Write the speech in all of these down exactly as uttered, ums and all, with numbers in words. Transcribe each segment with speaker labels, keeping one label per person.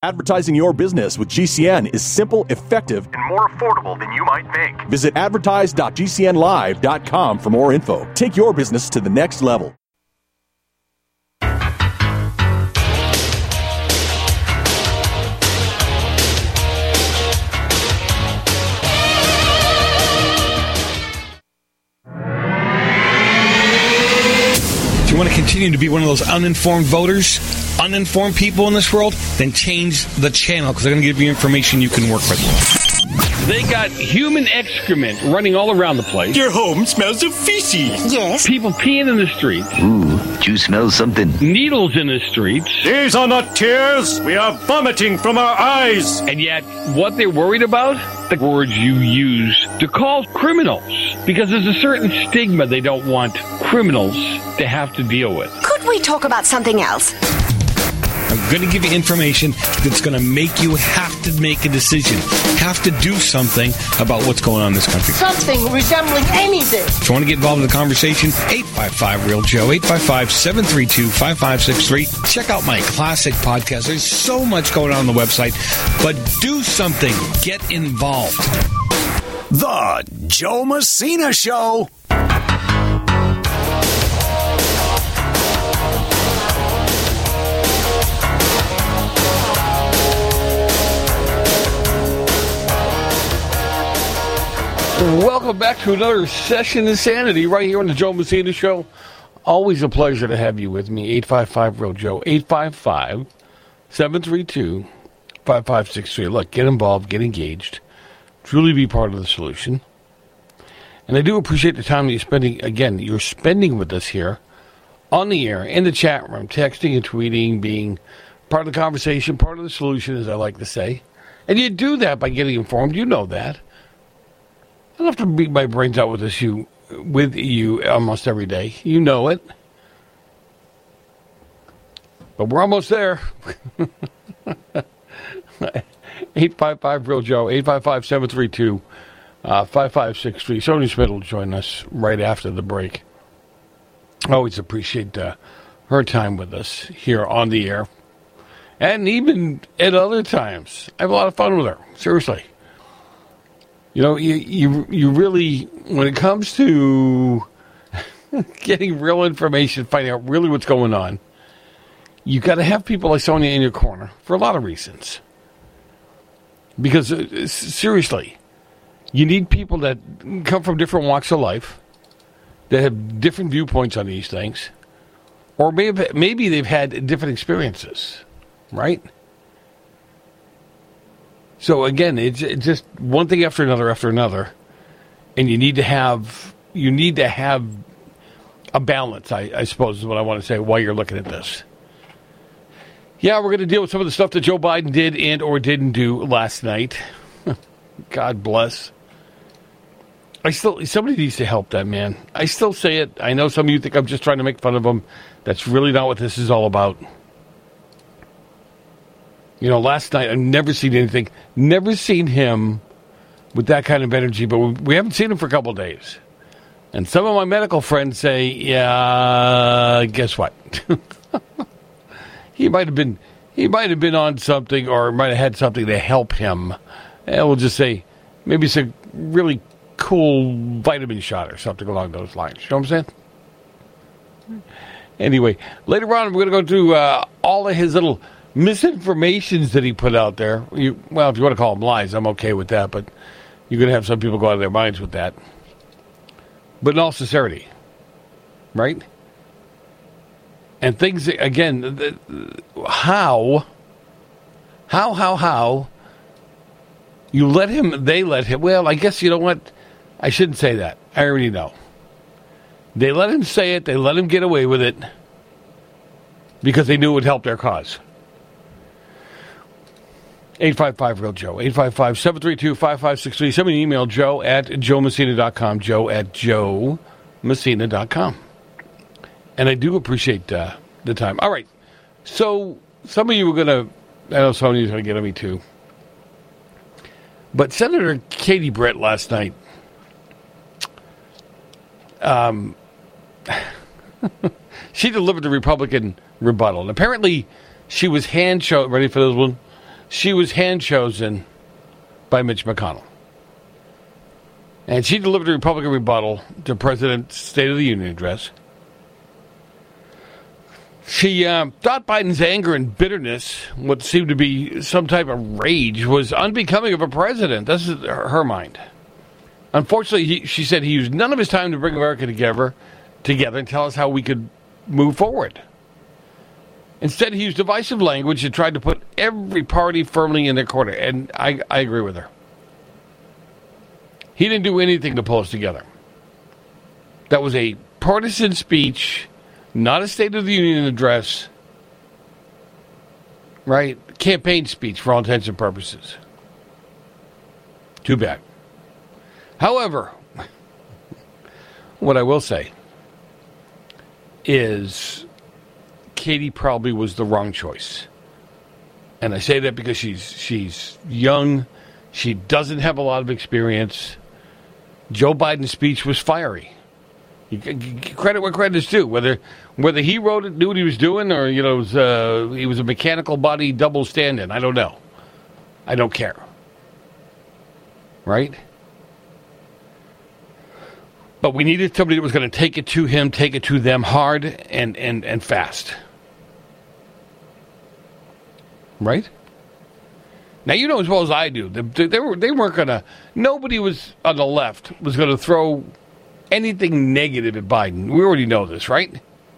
Speaker 1: Advertising your business with G C N is simple, effective, and more affordable than you might think. Visit advertise dot g c n live dot com for more info. Take your business to the next level.
Speaker 2: If you want to continue to be one of those uninformed voters, uninformed people in this world, then change the channel because they're going to give you information you can work with.
Speaker 3: They got human excrement running all around the place.
Speaker 4: Your home smells of feces.
Speaker 5: Yes.
Speaker 3: People peeing in the streets.
Speaker 6: Ooh, do you smell something?
Speaker 3: Needles in the streets.
Speaker 4: These are not tears. We are vomiting from our eyes.
Speaker 3: And yet, what they're worried about? The words you use to call criminals. Because there's a certain stigma they don't want criminals to have to deal with.
Speaker 5: Could we talk about something else?
Speaker 2: I'm going to give you information that's going to make you have to make a decision, have to do something about what's going on in this country.
Speaker 7: Something resembling anything.
Speaker 2: If you want to get involved in the conversation, eight five five, real Joe, eight five five, seven three two, five five six three. Check out my classic podcast. There's so much going on on the website, but do something. Get involved.
Speaker 8: The Joe Messina Show.
Speaker 3: Welcome back to another session of Insanity right here on the Joe Messina Show. Always a pleasure to have you with me. eight five five, real Joe, eight five five, seven three two, five five six three. Look, get involved, get engaged, truly be part of the solution. And I do appreciate the time that you're spending, again, you're spending with us here on the air, in the chat room, texting and tweeting, being part of the conversation, part of the solution, as I like to say. And you do that by getting informed. You know that. I don't have to beat my brains out with this you, with you almost every day. You know it. But we're almost there. eight five five, real Joe, eight five five, seven three two, five five six three. Sony Smith will join us right after the break. I always appreciate uh, her time with us here on the air. And even at other times. I have a lot of fun with her. Seriously. You know, you, you you really, when it comes to getting real information, finding out really what's going on, you got to have people like Sonia in your corner for a lot of reasons. Because, uh, seriously, you need people that come from different walks of life, that have different viewpoints on these things, or maybe, maybe they've had different experiences, right? So again, it's, it's just one thing after another after another, and you need to have you need to have a balance. I, I suppose is what I want to say while you're looking at this. Yeah, we're going to deal with some of the stuff that Joe Biden did and or didn't do last night. God bless. I still somebody needs to help that man. I still say it. I know some of you think I'm just trying to make fun of him. That's really not what this is all about. You know, last night, I've never seen anything, never seen him with that kind of energy, but we, we haven't seen him for a couple of days. And some of my medical friends say, yeah, guess what? he might have been he might have been on something or might have had something to help him. And we'll just say, maybe it's a really cool vitamin shot or something along those lines. You know what I'm saying? Anyway, later on, we're going to go through uh, all of his little misinformations that he put out there. You, well, if you want to call them lies, I'm okay with that, but you're going to have some people go out of their minds with that. But in all sincerity, right? And things, again, the, how, how, how, how, you let him, they let him, well, I guess, you know what, I shouldn't say that. I already know. They let him say it, they let him get away with it, because they knew it would help their cause. eight five five, real Joe, eight five five, seven three two, five five six three. Send me an email, joe at joe messina dot com, joe at joe messina dot com. And I do appreciate uh, the time. All right, so some of you were going to, I know some of you are going to get on me too. But Senator Katie Britt last night, um, she delivered the Republican rebuttal. And apparently she was hand-shown, ready for this one? she was hand-chosen by Mitch McConnell. And she delivered a Republican rebuttal to President's State of the Union address. She uh, thought Biden's anger and bitterness, what seemed to be some type of rage, was unbecoming of a president. This is her mind. Unfortunately, he, she said he used none of his time to bring America together, together and tell us how we could move forward. Instead, he used divisive language and tried to put every party firmly in their corner. And I, I agree with her. He didn't do anything to pull us together. That was a partisan speech, not a State of the Union address, right? Campaign speech for all intents and purposes. Too bad. However, what I will say is Katie probably was the wrong choice. And I say that because she's she's young. She doesn't have a lot of experience. Joe Biden's speech was fiery. You credit where credit is due. Whether whether he wrote it, knew what he was doing, or you know, it was, uh, he was a mechanical body double stand-in, I don't know. I don't care. Right? But we needed somebody that was going to take it to him, take it to them hard and, and, and fast. Right? Now, you know as well as I do, they, they, were, they weren't going to, nobody was on the left was going to throw anything negative at Biden. We already know this, right?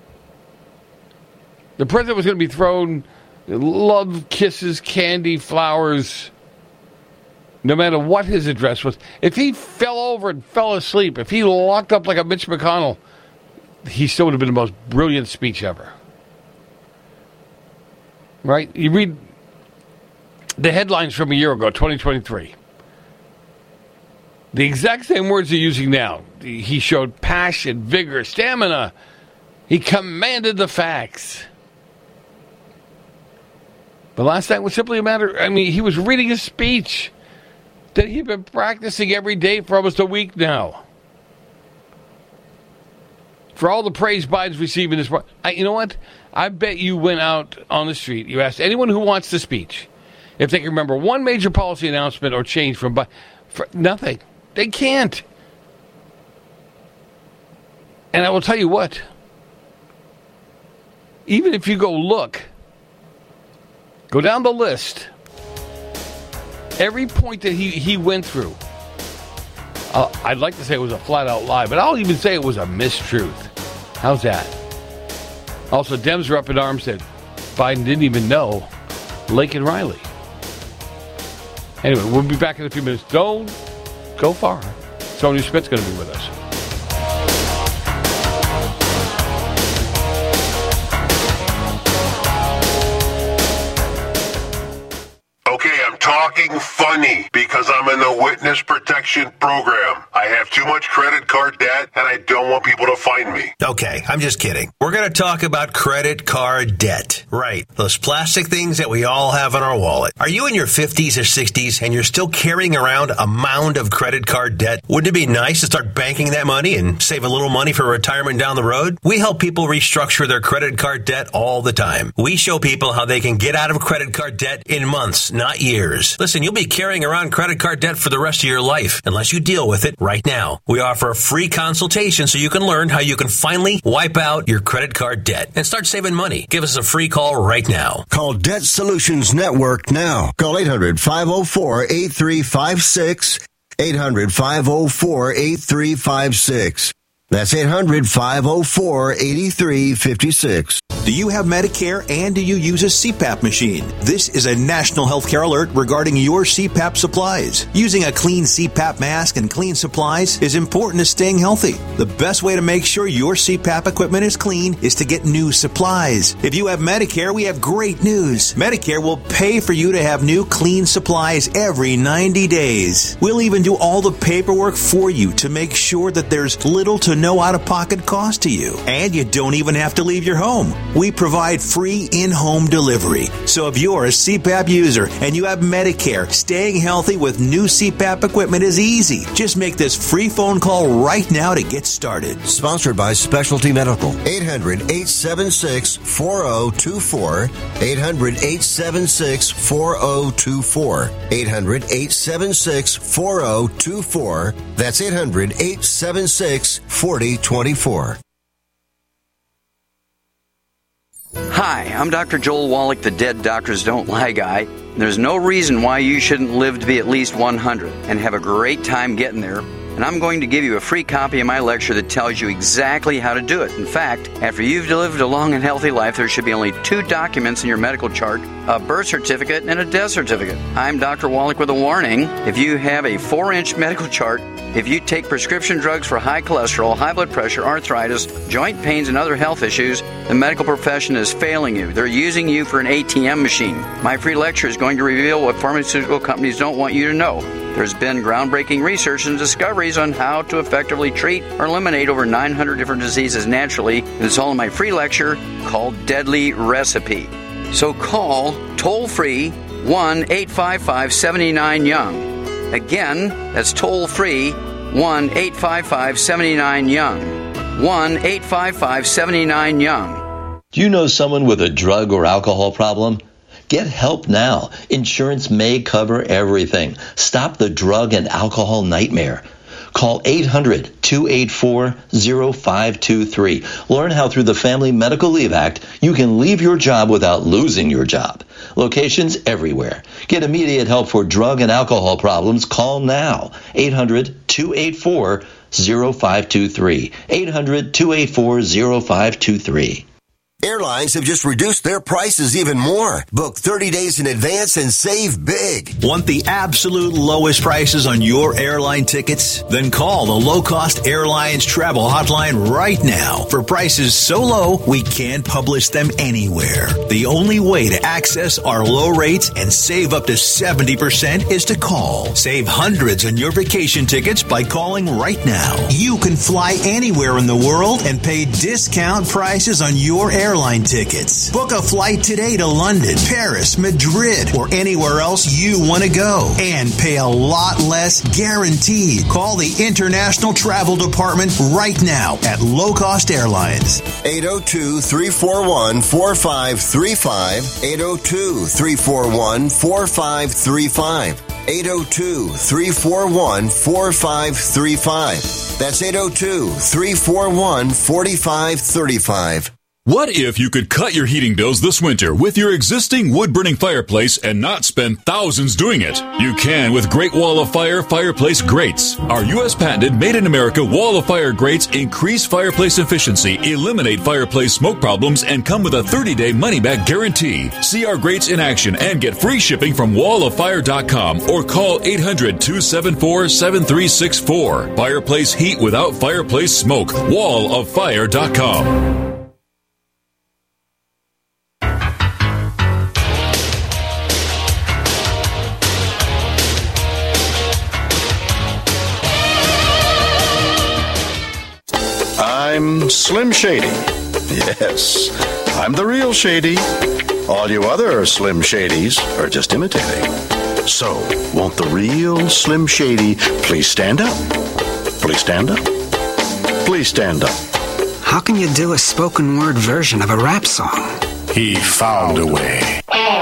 Speaker 3: The president was going to be thrown love, kisses, candy, flowers, no matter what his address was. If he fell over and fell asleep, if he locked up like a Mitch McConnell, he still would have been the most brilliant speech ever. Right? You read the headlines from a year ago, twenty twenty-three. The exact same words they're using now. He showed passion, vigor, stamina. He commanded the facts. But last night was simply a matter, I mean, he was reading his speech that he'd been practicing every day for almost a week now. For all the praise Biden's receiving this, I, you know what? I bet you went out on the street, you asked anyone who wants the speech if they can remember one major policy announcement or change from Biden. For nothing. They can't. And I will tell you what, even if you go look, go down the list, every point that he, he went through, uh, I'd like to say it was a flat-out lie, but I'll even say it was a mistruth. How's that? Also, Dems are up in arms that Biden didn't even know Lincoln Riley. Anyway, we'll be back in a few minutes. Don't go far. Tony Schmidt's going to be with us.
Speaker 9: Okay, I'm talking funny because I'm in the witness protection program. I have too much credit card debt and I don't want people to find me.
Speaker 10: Okay, I'm just kidding. We're going to talk about credit card debt. Right. Those plastic things that we all have in our wallet. Are you in your fifties or sixties and you're still carrying around a mound of credit card debt? Wouldn't it be nice to start banking that money and save a little money for retirement down the road? We help people restructure their credit card debt all the time. We show people how they can get out of credit card debt in months, not years. Listen, you'll be carrying around credit card debt for the rest of your life unless you deal with it right now. We offer a free consultation so you can learn how you can finally wipe out your credit card debt and start saving money. Give us a free call right now.
Speaker 11: Call Debt Solutions Network now. Call eight hundred, five oh four, eight three five six. eight hundred, five oh four, eight three five six. That's eight hundred, five oh four, eight three five six.
Speaker 12: Do you have Medicare and do you use a C PAP machine? This is a national healthcare alert regarding your C PAP supplies. Using a clean C PAP mask and clean supplies is important to staying healthy. The best way to make sure your C PAP equipment is clean is to get new supplies. If you have Medicare, we have great news. Medicare will pay for you to have new clean supplies every ninety days. We'll even do all the paperwork for you to make sure that there's little to no out-of-pocket cost to you. And you don't even have to leave your home. We provide free in-home delivery. So if you're a C PAP user and you have Medicare, staying healthy with new C PAP equipment is easy. Just make this free phone call right now to get started.
Speaker 11: Sponsored by Specialty Medical. eight hundred, eight seven six, four zero two four. eight hundred, eight seven six, four zero two four. eight hundred, eight seven six, four zero two four. That's eight hundred, eight seven six, four zero two four.
Speaker 13: Hi, I'm Doctor Joel Wallach, the Dead Doctors Don't Lie guy. There's no reason why you shouldn't live to be at least one hundred and have a great time getting there. And I'm going to give you a free copy of my lecture that tells you exactly how to do it. In fact, after you've lived a long and healthy life, there should be only two documents in your medical chart, a birth certificate and a death certificate. I'm Doctor Wallach with a warning. If you have a four-inch medical chart, if you take prescription drugs for high cholesterol, high blood pressure, arthritis, joint pains, and other health issues, the medical profession is failing you. They're using you for an A T M machine. My free lecture is going to reveal what pharmaceutical companies don't want you to know. There's been groundbreaking research and discoveries on how to effectively treat or eliminate over nine hundred different diseases naturally. And it's all in my free lecture called Deadly Recipe. So call toll-free one eight five five, seven nine, young. Again, that's toll-free one eight five five, seven nine, young. one eight five five, seven nine, young.
Speaker 14: Do you know someone with a drug or alcohol problem? Get help now. Insurance may cover everything. Stop the drug and alcohol nightmare. Call eight hundred, two eight four, zero five two three. Learn how through the Family Medical Leave Act you can leave your job without losing your job. Locations everywhere. Get immediate help for drug and alcohol problems. Call now. eight hundred, two eight four, zero five two three. eight hundred, two eight four, zero five two three.
Speaker 11: Airlines have just reduced their prices even more. Book thirty days in advance and save big.
Speaker 12: Want the absolute lowest prices on your airline tickets? Then call the Low Cost Airlines Travel Hotline right now for prices so low we can't publish them anywhere. The only way to access our low rates and save up to seventy percent is to call. Save hundreds on your vacation tickets by calling right now. You can fly anywhere in the world and pay discount prices on your airline airline tickets. Book a flight today to London, Paris, Madrid, or anywhere else you want to go and pay a lot less guaranteed. Call the International Travel Department right now at Low Cost Airlines.
Speaker 11: eight oh two, three four one, four five three five. eight oh two, three four one, four five three five. eight oh two, three four one, four five three five. That's eight oh two, three four one, four five three five.
Speaker 15: What if you could cut your heating bills this winter with your existing wood-burning fireplace and not spend thousands doing it? You can with Great Wall of Fire Fireplace Grates. Our U S patented made-in-America Wall of Fire grates increase fireplace efficiency, eliminate fireplace smoke problems, and come with a thirty-day money-back guarantee. See our grates in action and get free shipping from wall of fire dot com or call eight hundred, two seven four, seven three six four. Fireplace heat without fireplace smoke. wall of fire dot com.
Speaker 16: I'm Slim Shady. Yes, I'm the real Shady. All you other Slim Shadys are just imitating. So, won't the real Slim Shady please stand up? Please stand up. Please stand up.
Speaker 17: How can you do a spoken word version of a rap song?
Speaker 16: He found a way.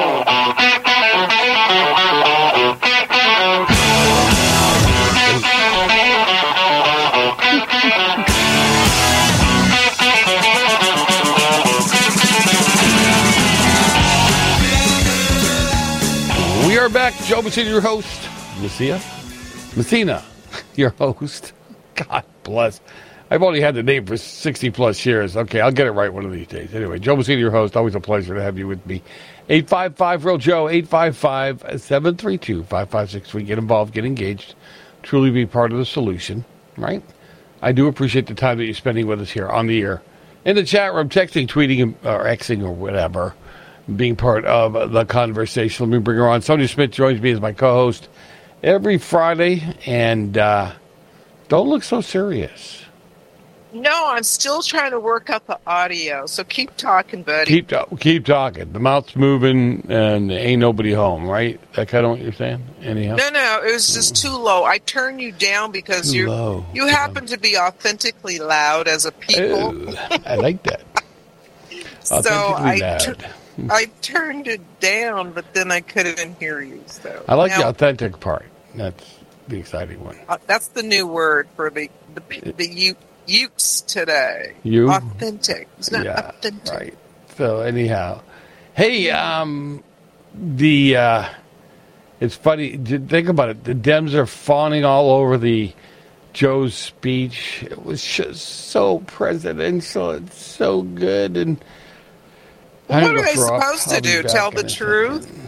Speaker 3: We are back. Joe Messina, your host. Messina? Messina, your host. God bless. I've only had the name for sixty plus years. Okay, I'll get it right one of these days. Anyway, Joe Messina, your host. Always a pleasure to have you with me. eight five five, real Joe, eight five five, seven three two, five five six three. Get involved, get engaged. Truly be part of the solution, right? I do appreciate the time that you're spending with us here on the air. In the chat room, texting, tweeting, or Xing, or whatever. Being part of the conversation. Let me bring her on. Sonia Smith joins me as my co-host every Friday. And uh, don't look so serious.
Speaker 18: No, I'm still trying to work out the audio, so keep talking, buddy.
Speaker 3: Keep keep talking. The mouth's moving, and ain't nobody home, right? That kind of what you're saying? Anyhow?
Speaker 18: No, no, it was just too low. I turned you down because
Speaker 3: Too
Speaker 18: you
Speaker 3: low.
Speaker 18: you happen to be authentically loud as a people.
Speaker 3: Ooh, I like that.
Speaker 18: so
Speaker 3: Authentically
Speaker 18: I,
Speaker 3: loud.
Speaker 18: tur- I turned it down, but then I couldn't hear you. So
Speaker 3: I like
Speaker 18: now,
Speaker 3: the authentic part. That's the exciting one.
Speaker 18: uh, that's the new word for the the pe- the you. Utes today.
Speaker 3: You?
Speaker 18: Authentic. It's not
Speaker 3: Yeah,
Speaker 18: authentic.
Speaker 3: right. So anyhow, hey, um, the uh, it's funny. j- Think about it. The Dems are fawning all over the Joe's speech. It was just so presidential. It's so good. And
Speaker 18: Well, what
Speaker 3: I'm
Speaker 18: are they
Speaker 3: gonna throw up.
Speaker 18: supposed to
Speaker 3: I'll be
Speaker 18: do?
Speaker 3: back
Speaker 18: Tell
Speaker 3: in
Speaker 18: the
Speaker 3: a
Speaker 18: truth?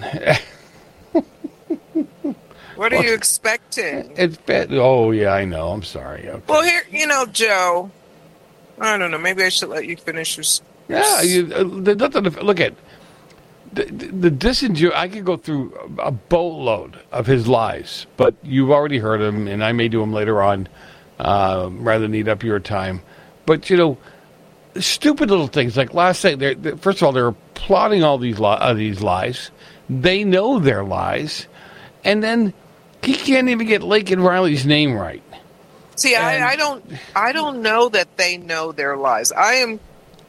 Speaker 18: What are you expecting?
Speaker 3: It's bad. Oh yeah, I know. I'm sorry. Okay.
Speaker 18: Well, here, you know, Joe. I don't know. Maybe I should let you finish your. s-
Speaker 3: Yeah, you, uh, there's nothing to look at. The, the, the disingen- I could go through a boatload of his lies, but you've already heard him, and I may do them later on, uh, rather than eat up your time. But, you know, stupid little things like last night. They're, they're, first of all, they're plotting all these li- uh, these lies. They know they're lies, and then he can't even get Laken Riley's name right.
Speaker 18: See, I, I don't. I don't know that they know their lies. I am.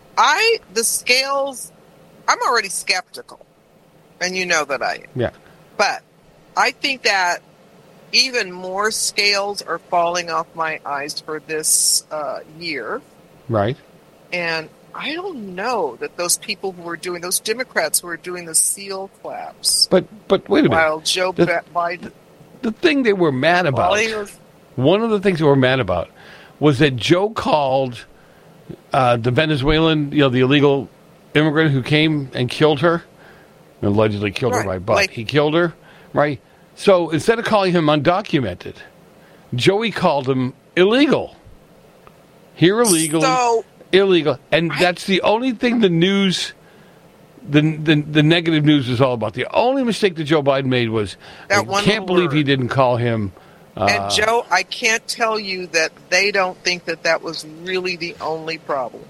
Speaker 18: I the scales. I'm already skeptical, and you know that I am.
Speaker 3: Yeah.
Speaker 18: But I think that even more scales are falling off my eyes for this uh, year.
Speaker 3: Right.
Speaker 18: And I don't know that those people who were doing, those Democrats who were doing the seal claps,
Speaker 3: But but wait a minute.
Speaker 18: while Joe
Speaker 3: The-
Speaker 18: Ba- Biden,
Speaker 3: The thing they were mad about,
Speaker 18: while he was,
Speaker 3: one of the things they were mad about, was that Joe called uh, the Venezuelan, you know, the illegal immigrant who came and killed her, allegedly killed her
Speaker 18: Right,
Speaker 3: by butt.
Speaker 18: like-
Speaker 3: he killed her, right? So instead of calling him undocumented, Joey called him illegal. Here illegally,
Speaker 18: So-
Speaker 3: illegal, and that's the only thing the news. The, the the negative news is all about. The only mistake that Joe Biden made was
Speaker 18: That
Speaker 3: I
Speaker 18: one
Speaker 3: can't
Speaker 18: little
Speaker 3: believe he
Speaker 18: word.
Speaker 3: didn't call him. Uh,
Speaker 18: and Joe, I can't tell you that they don't think that that was really the only problem.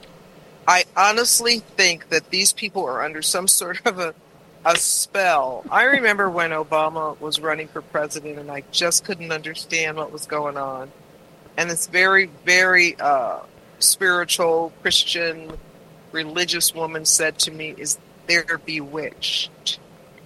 Speaker 18: I honestly think that these people are under some sort of a a spell. I remember when Obama was running for president, and I just couldn't understand what was going on. And this very, very uh, spiritual Christian religious woman said to me, "Is they're bewitched?"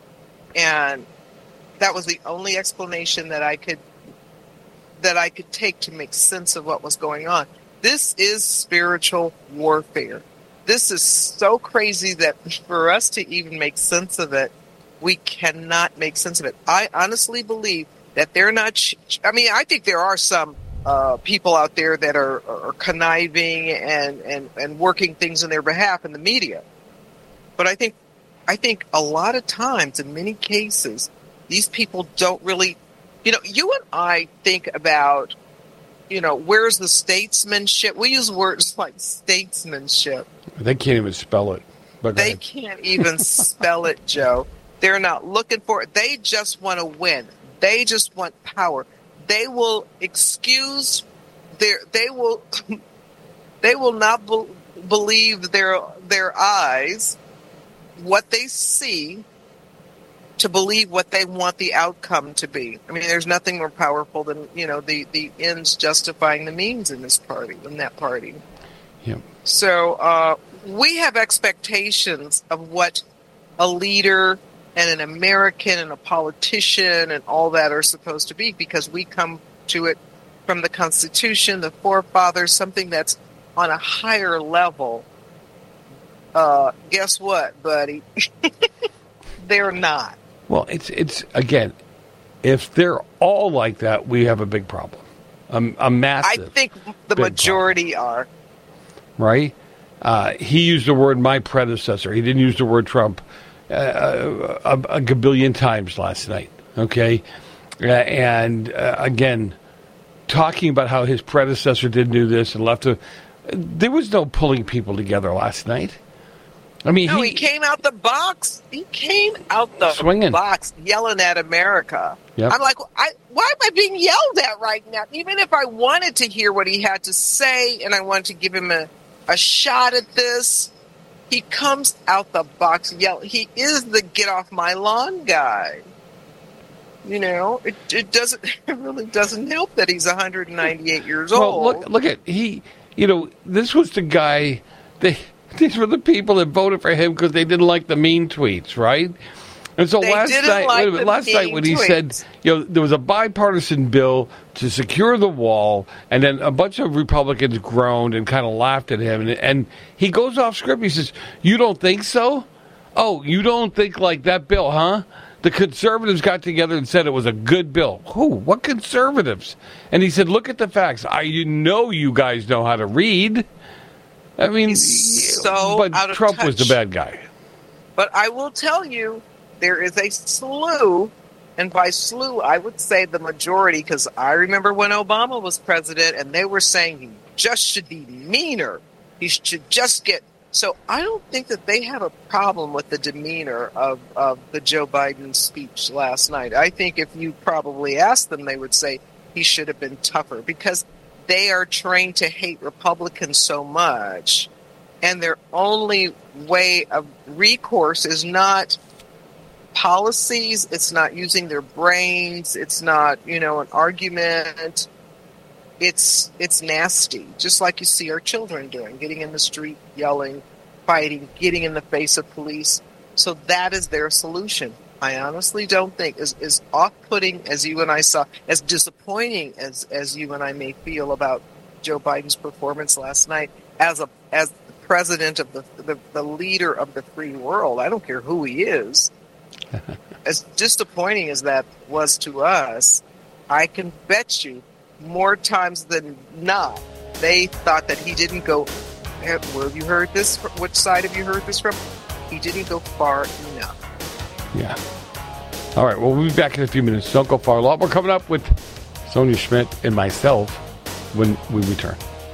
Speaker 18: And that was the only explanation that I could that I could take to make sense of what was going on. This is spiritual warfare. This is so crazy that for us to even make sense of it, we cannot make sense of it. I honestly believe that they're not. Ch- I mean, I think there are some uh, people out there that are, are conniving and, and, and working things in their behalf in the media. But I think, I think a lot of times, in many cases, these people don't really, you know, you and I think about, you know, where's the statesmanship? We use words like statesmanship.
Speaker 3: They can't even spell it. But go
Speaker 18: They
Speaker 3: ahead.
Speaker 18: can't even spell it, Joe. They're not looking for it. They just want to win. They just want power. They will excuse their. They will. They will not be, believe their their eyes, what they see, to believe what they want the outcome to be. I mean, there's nothing more powerful than, you know, the the ends justifying the means in this party, in that party.
Speaker 3: Yep.
Speaker 18: So uh, we have expectations of what a leader and an American and a politician and all that are supposed to be, because we come to it from the Constitution, the forefathers, something that's on a higher level. Uh, guess what, buddy? They're not.
Speaker 3: Well, it's it's again, if they're all like that, we have a big problem, a, a
Speaker 18: I
Speaker 3: massive,
Speaker 18: think the
Speaker 3: big
Speaker 18: majority are.
Speaker 3: right? Uh, he used the word "my predecessor." He didn't use the word Trump uh, a, a gabillion times last night. Okay, uh, and uh, again, talking about how his predecessor didn't do this and left. A, there was no pulling people together last night. I mean,
Speaker 18: no,
Speaker 3: he,
Speaker 18: he came out the box. He came out the
Speaker 3: Swinging.
Speaker 18: box yelling at America.
Speaker 3: Yep.
Speaker 18: I'm like, I, why am I being yelled at right now? Even if I wanted to hear what he had to say and I wanted to give him a, a shot at this, he comes out the box yelling. He is the get off my lawn guy. You know, it, it doesn't. It really doesn't help that he's one hundred ninety-eight years
Speaker 3: well,
Speaker 18: old.
Speaker 3: look, look at he. You know, this was the guy. They these were the people that voted for him because they didn't like the mean tweets, right? And so
Speaker 18: They
Speaker 3: last
Speaker 18: didn't
Speaker 3: night,
Speaker 18: like
Speaker 3: wait a minute,
Speaker 18: the
Speaker 3: last night
Speaker 18: mean
Speaker 3: when he
Speaker 18: tweets.
Speaker 3: said, you know, there was a bipartisan bill to secure the wall, and then a bunch of Republicans groaned and kind of laughed at him, and, and he goes off script. He says, "You don't think so? Oh, you don't think like that bill, huh? The conservatives got together and said it was a good bill." Who? What conservatives? And he said, "Look at the facts. I you know you guys know how to read." I mean,
Speaker 18: so
Speaker 3: but
Speaker 18: out of
Speaker 3: Trump was the
Speaker 18: touch.
Speaker 3: bad guy.
Speaker 18: But I will tell you, there is a slew, and by slew, I would say the majority, because I remember when Obama was president, and they were saying he just should be meaner. He should just get... So I don't think that they have a problem with the demeanor of, of the Joe Biden speech last night. I think if you probably asked them, they would say he should have been tougher, because they are trained to hate Republicans so much, and their only way of recourse is not policies, it's not using their brains, it's not, you know, an argument. It's it's nasty, just like you see our children doing, getting in the street, yelling, fighting, getting in the face of police. So that is their solution. I honestly don't think, as, as off-putting as you and I saw, as disappointing as, as you and I may feel about Joe Biden's performance last night, as a as the president of the, the, the leader of the free world, I don't care who he is, as disappointing as that was to us, I can bet you more times than not, they thought that he didn't go, where have you heard this? Which side have you heard this from? He didn't go far enough.
Speaker 3: Yeah. All right, well, we'll be back in a few minutes. Don't go far. A lot more coming up with Sonia Schmidt and myself when we return.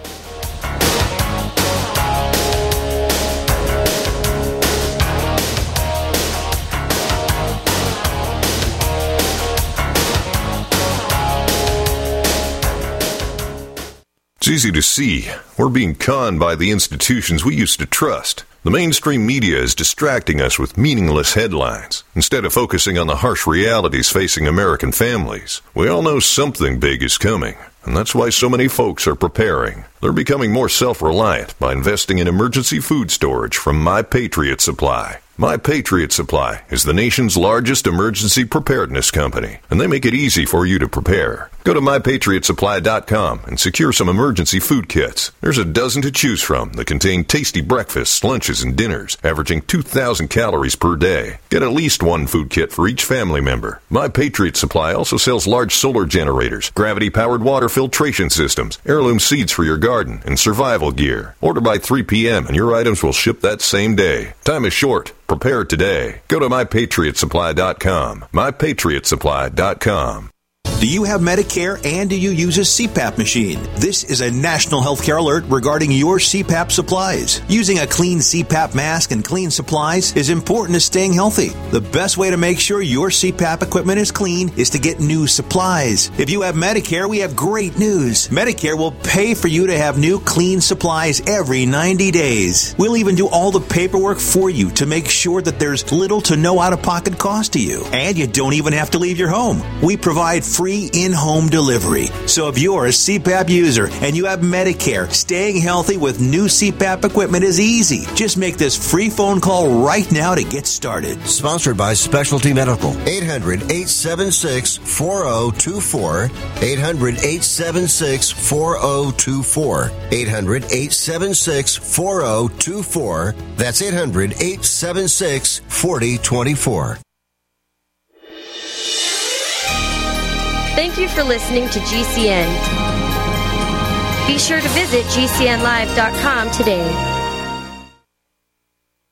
Speaker 19: It's easy to see. We're being conned by the institutions we used to trust. The mainstream media is distracting us with meaningless headlines instead of focusing on the harsh realities facing American families. We all know something big is coming, and that's why so many folks are preparing. They're becoming more self-reliant by investing in emergency food storage from My Patriot Supply. My Patriot Supply is the nation's largest emergency preparedness company, and they make it easy for you to prepare. Go to my patriot supply dot com and secure some emergency food kits. There's a dozen to choose from that contain tasty breakfasts, lunches, and dinners, averaging two thousand calories per day. Get at least one food kit for each family member. My Patriot Supply also sells large solar generators, gravity-powered water filtration systems, heirloom seeds for your garden, and survival gear. Order by three p.m. and your items will ship that same day. Time is short. Prepare today. Go to my patriot supply dot com. my patriot supply dot com.
Speaker 12: Do you have Medicare and do you use a C PAP machine? This is a national healthcare alert regarding your C PAP supplies. Using a clean C PAP mask and clean supplies is important to staying healthy. The best way to make sure your C PAP equipment is clean is to get new supplies. If you have Medicare, we have great news. Medicare will pay for you to have new clean supplies every ninety days. We'll even do all the paperwork for you to make sure that there's little to no out-of-pocket cost to you. And you don't even have to leave your home. We provide free in-home delivery. So if you're a C PAP user and you have Medicare, staying healthy with new C PAP equipment is easy. Just make this free phone call right now to get started.
Speaker 11: Sponsored by Specialty Medical. eight hundred, eight seven six, four zero two four. eight hundred, eight seven six, four zero two four. eight hundred, eight seven six, four zero two four. That's eight hundred, eight seven six, four zero two four.
Speaker 20: Thank you for listening to G C N. Be sure to visit G C N live dot com today.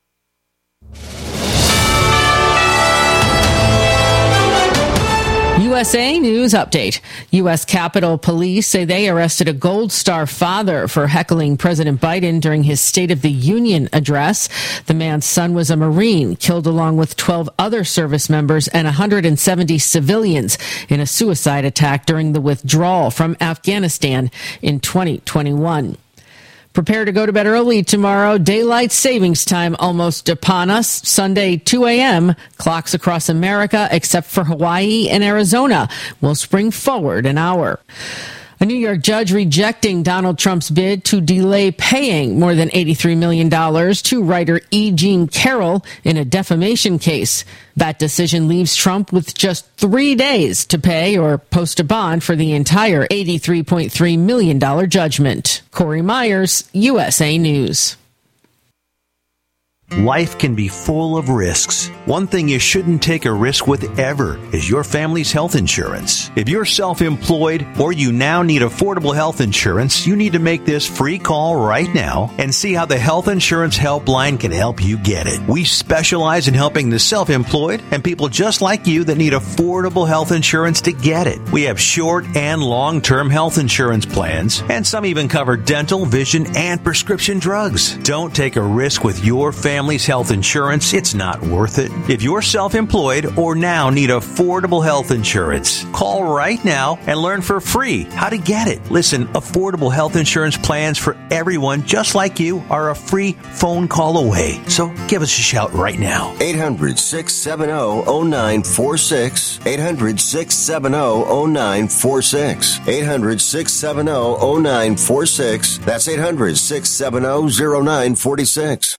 Speaker 21: U U S A News Update. U S Capitol Police say they arrested a Gold Star father for heckling President Biden during his State of the Union address. The man's son was a Marine, killed along with twelve other service members and one hundred seventy civilians in a suicide attack during the withdrawal from Afghanistan in twenty twenty-one. Prepare to go to bed early tomorrow. Daylight savings time almost upon us. Sunday, two a.m. Clocks across America, except for Hawaii and Arizona, will spring forward an hour. A New York judge rejecting Donald Trump's bid to delay paying more than eighty-three million dollars to writer E. Jean Carroll in a defamation case. That decision leaves Trump with just three days to pay or post a bond for the entire eighty-three point three million dollars judgment. Corey Myers, U S A News.
Speaker 12: Life can be full of risks. One thing you shouldn't take a risk with ever is your family's health insurance. If you're self-employed or you now need affordable health insurance, you need to make this free call right now and see how the Health Insurance Helpline can help you get it. We specialize in helping the self-employed and people just like you that need affordable health insurance to get it. We have short and long-term health insurance plans, and some even cover dental, vision, and prescription drugs. Don't take a risk with your family. Family's health insurance, it's not worth it. If you're self-employed or now need affordable health insurance, call right now and learn for free how to get it. Listen, affordable health insurance plans for everyone just like you are a free phone call away. So give us a shout right now.
Speaker 11: eight hundred, six seven zero, zero nine four six. eight hundred, six seven zero, zero nine four six. eight hundred, six seven zero, zero nine four six. That's eight hundred, six seven zero, zero nine four six.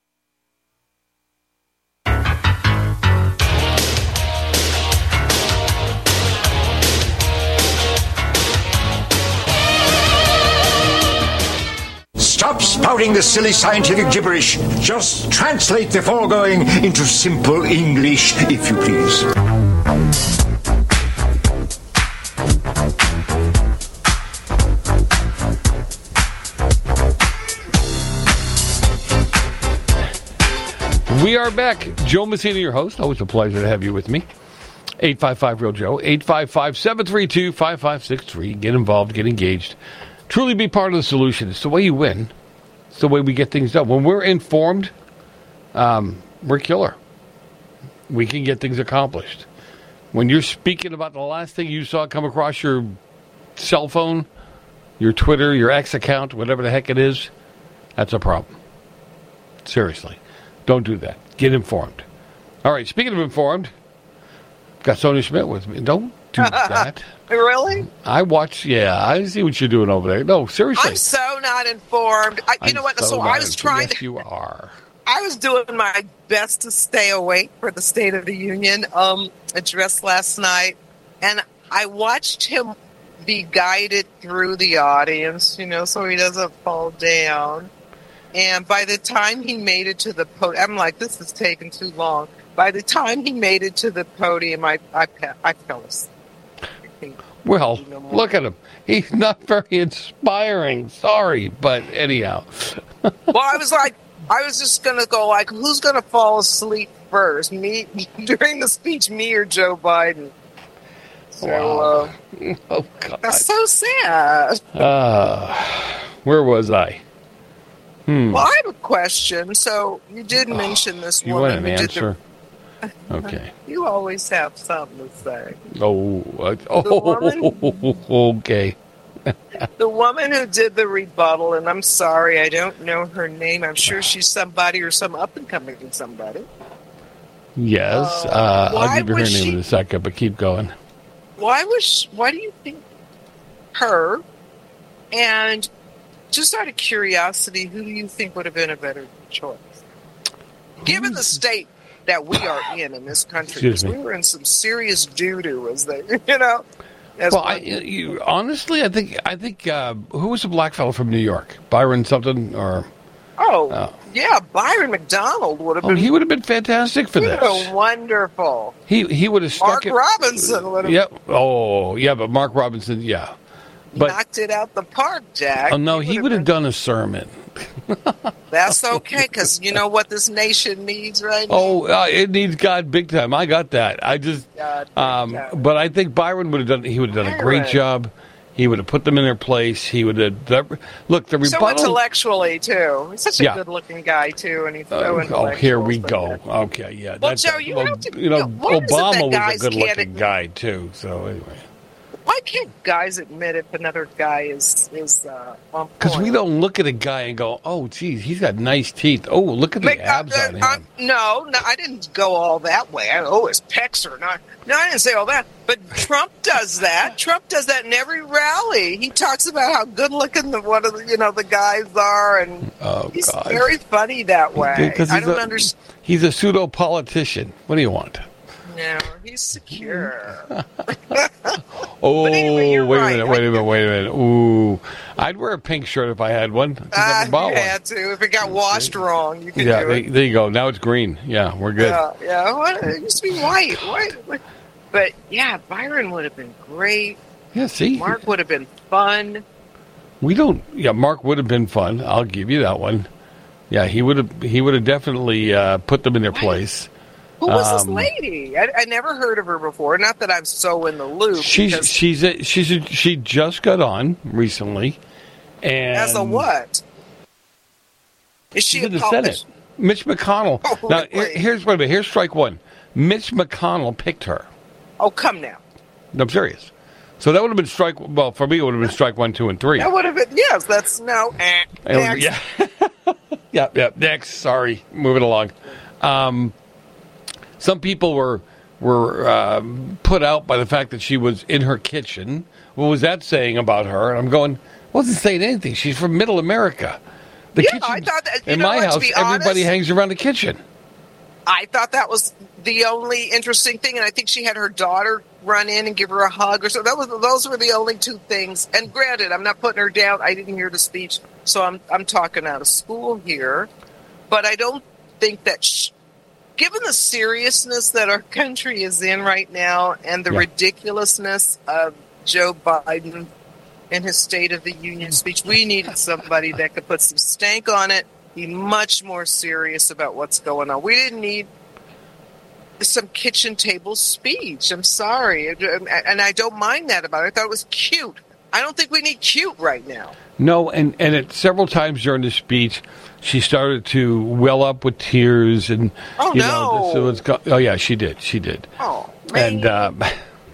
Speaker 4: Stop spouting the silly scientific gibberish. Just translate the foregoing into simple English, if you please.
Speaker 3: We are back. Joe Messina, your host. Always a pleasure to have you with me. eight five five, real Joe. eight five five, seven three two, five five six three. Get involved. Get engaged. Truly be part of the solution. It's the way you win. It's the way we get things done. When we're informed, um, we're killer. We can get things accomplished. When you're speaking about the last thing you saw come across your cell phone, your Twitter, your X account, whatever the heck it is, that's a problem. Seriously. Don't do that. Get informed. All right, speaking of informed, got Sonia Schmidt with me. Don't do that.
Speaker 18: Really?
Speaker 3: I watch, yeah, I see what you're doing over there. No, seriously.
Speaker 18: I'm so not informed. I, you
Speaker 3: I'm
Speaker 18: know what?
Speaker 3: So,
Speaker 18: So I was trying
Speaker 3: yes,
Speaker 18: to.
Speaker 3: you are.
Speaker 18: I was doing my best to stay awake for the State of the Union um, address last night, and I watched him be guided through the audience, you know, so he doesn't fall down. And by the time he made it to the podium, I'm like, this is taking too long. By the time he made it to the podium, I I, I fell asleep.
Speaker 3: Well, look at him. He's not very inspiring. Sorry, but anyhow.
Speaker 18: Well, I was like, I was just going to go like, who's going to fall asleep first? Me during the speech, me or Joe Biden? So,
Speaker 3: Wow.
Speaker 18: uh,
Speaker 3: Oh, God.
Speaker 18: that's so sad.
Speaker 3: Uh, where was I? Hmm.
Speaker 18: Well, I have a question. So you did mention this
Speaker 3: You want
Speaker 18: woman
Speaker 3: an
Speaker 18: who
Speaker 3: answer?
Speaker 18: did the.
Speaker 3: Okay.
Speaker 18: You always have something to say.
Speaker 3: Oh, uh, oh, okay.
Speaker 18: The woman who did the rebuttal, and I'm sorry, I don't know her name. I'm sure she's somebody or some up and coming somebody.
Speaker 3: Yes, uh,
Speaker 18: why
Speaker 3: I'll give you her
Speaker 18: was
Speaker 3: name
Speaker 18: she-
Speaker 3: in a second, but keep going.
Speaker 18: Why was? She, why do you think her? And just out of curiosity, who do you think would have been a better choice, given the state that we are in in this country?
Speaker 3: Excuse
Speaker 18: Because
Speaker 3: me.
Speaker 18: we were in some serious doo doo, as they, you know. As
Speaker 3: Well, I, you, honestly, I think I think uh, who was the black fellow from New York? Byron something or?
Speaker 18: oh,
Speaker 3: Oh.
Speaker 18: yeah, Byron McDonald would have
Speaker 3: Oh,
Speaker 18: been.
Speaker 3: he would have been fantastic for
Speaker 18: you
Speaker 3: this.
Speaker 18: know, wonderful.
Speaker 3: He he would have stuck
Speaker 18: Mark
Speaker 3: it.
Speaker 18: Robinson would have
Speaker 3: Yep. Oh, yeah, but Mark Robinson, yeah. But
Speaker 18: knocked it out the park, Jack.
Speaker 3: oh no, he would have done a sermon.
Speaker 18: That's okay, because you know what this nation needs right now?
Speaker 3: Oh, uh, it needs God big time. I got that. I just,
Speaker 18: God,
Speaker 3: um,
Speaker 18: God.
Speaker 3: but I think Byron would have done. He would have done a great
Speaker 18: Byron.
Speaker 3: job. He would have put them in their place. He would have. That, look, the
Speaker 18: So
Speaker 3: rebuttal.
Speaker 18: intellectually, too. He's such a
Speaker 3: Yeah.
Speaker 18: good-looking guy, too, and he's so
Speaker 3: Uh, oh,
Speaker 18: intellectual.
Speaker 3: here we
Speaker 18: but-
Speaker 3: go. Okay, yeah.
Speaker 18: Well,
Speaker 3: that's-
Speaker 18: Joe, you
Speaker 3: well,
Speaker 18: have to-
Speaker 3: you know,
Speaker 18: why is it that
Speaker 3: Obama was
Speaker 18: guys
Speaker 3: a good-looking
Speaker 18: can't-
Speaker 3: guy too. So anyway,
Speaker 18: Why can't guys admit if another guy is is uh, on
Speaker 3: because
Speaker 18: point?
Speaker 3: we don't look at a guy and go, "Oh, geez, he's got nice teeth." Oh, look at the
Speaker 18: But, uh,
Speaker 3: abs
Speaker 18: uh,
Speaker 3: on him.
Speaker 18: uh, no, no, I didn't go all that way. I, oh, his pecs are not. No, I didn't say all that. But Trump does that. Trump does that in every rally. He talks about how good looking the one of the, you know the guys are, and
Speaker 3: oh,
Speaker 18: he's
Speaker 3: God.
Speaker 18: very funny that way.
Speaker 3: Because
Speaker 18: I
Speaker 3: he's
Speaker 18: don't
Speaker 3: a-
Speaker 18: understand.
Speaker 3: He's a pseudo politician. What do you want?
Speaker 18: No, he's secure.
Speaker 3: Oh,
Speaker 18: anyway, you're
Speaker 3: wait
Speaker 18: right.
Speaker 3: a minute, wait a minute, wait a minute. Ooh, I'd wear a pink shirt if I had one. 'cause I
Speaker 18: Uh,
Speaker 3: never bought
Speaker 18: you
Speaker 3: one.
Speaker 18: had to. If it got washed wrong, you could
Speaker 3: Yeah,
Speaker 18: do
Speaker 3: there,
Speaker 18: it.
Speaker 3: there you go. Now it's green. Yeah, we're good.
Speaker 18: Yeah, yeah. What, it used to be white. White. white. But yeah, Byron would have been great.
Speaker 3: Yeah, see?
Speaker 18: Mark would have been fun.
Speaker 3: We don't. Yeah, Mark would have been fun. I'll give you that one. Yeah, he would have. He would have definitely uh, put them in their place.
Speaker 18: Who was this
Speaker 3: Um,
Speaker 18: lady? I, I never heard of her before. Not that I'm so in the loop.
Speaker 3: She's
Speaker 18: because
Speaker 3: she's a, she's a, she just got on recently, and
Speaker 18: as a what? Is she
Speaker 3: she's
Speaker 18: a
Speaker 3: in the
Speaker 18: pol-
Speaker 3: Senate. Mitch McConnell.
Speaker 18: Oh,
Speaker 3: now
Speaker 18: really?
Speaker 3: here- here's wait a minute. Here's strike one. Mitch McConnell picked her.
Speaker 18: Oh, come now.
Speaker 3: No, I'm serious. So that would have been strike. Well, for me, it would have been strike one, two, and three.
Speaker 18: That would have been yes. That's no. Eh,
Speaker 3: It was-
Speaker 18: next.
Speaker 3: yeah. yeah, yeah. Next, sorry, moving along. Um, some people were were um, put out by the fact that she was in her kitchen. What was that saying about her? And I'm going, wasn't saying anything. She's from Middle America. The
Speaker 18: Yeah,
Speaker 3: kitchen
Speaker 18: I thought that- you
Speaker 3: in
Speaker 18: know
Speaker 3: my
Speaker 18: what, to
Speaker 3: house,
Speaker 18: be
Speaker 3: everybody
Speaker 18: honest-
Speaker 3: hangs around the kitchen.
Speaker 18: I thought that was the only interesting thing, and I think she had her daughter run in and give her a hug or so. That was those were the only two things. And granted, I'm not putting her down. I didn't hear the speech, so I'm I'm talking out of school here. But I don't think that, sh- given the seriousness that our country is in right now, and the
Speaker 3: Yeah.
Speaker 18: ridiculousness of Joe Biden and his State of the Union speech, we needed somebody that could put some stank on it. Be much more serious about what's going on. We didn't need some kitchen table speech. I'm sorry. And I don't mind that about it. I thought it was cute. I don't think we need cute right now.
Speaker 3: No, and, and at several times during the speech, she started to well up with tears, and
Speaker 18: Oh,
Speaker 3: you know,
Speaker 18: no.
Speaker 3: this was go- oh yeah, she did, she did,
Speaker 18: Oh,
Speaker 3: and um,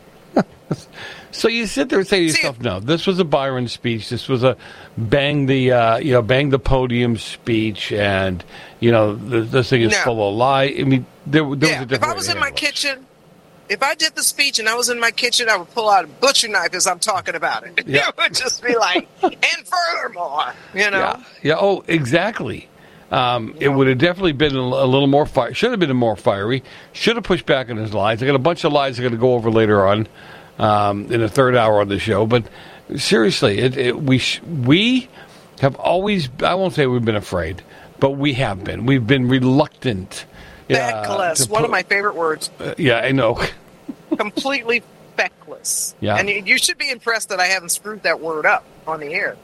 Speaker 3: so you sit there and say to yourself, "No, this was a Byron speech. This was a bang the uh, you know bang the podium speech, and you know the, this thing is
Speaker 18: No.
Speaker 3: full of lie." I mean, there, there
Speaker 18: Yeah,
Speaker 3: was a
Speaker 18: if
Speaker 3: different
Speaker 18: I
Speaker 3: way
Speaker 18: was
Speaker 3: to
Speaker 18: in my
Speaker 3: handle it.
Speaker 18: kitchen, if I did the speech and I was in my kitchen, I would pull out a butcher knife as I'm talking about it.
Speaker 3: Yeah.
Speaker 18: It would just be like, and furthermore, you know.
Speaker 3: Yeah, yeah. Oh, exactly. Um, it would have definitely been a, a little more fire. Should have been more fiery. Should have pushed back on his lies. I got a bunch of lies I'm going to go over later on um, in the third hour of the show. But seriously, it, it, we sh- we have always. I won't say we've been afraid, but we have been. We've been reluctant. uh,
Speaker 18: Feckless,
Speaker 3: to
Speaker 18: one of
Speaker 3: put-
Speaker 18: my favorite words.
Speaker 3: Uh, yeah, I know.
Speaker 18: Completely feckless.
Speaker 3: Yeah.
Speaker 18: And you- you should be impressed that I haven't screwed that word up on the air.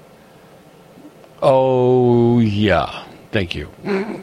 Speaker 3: Oh yeah. Thank you.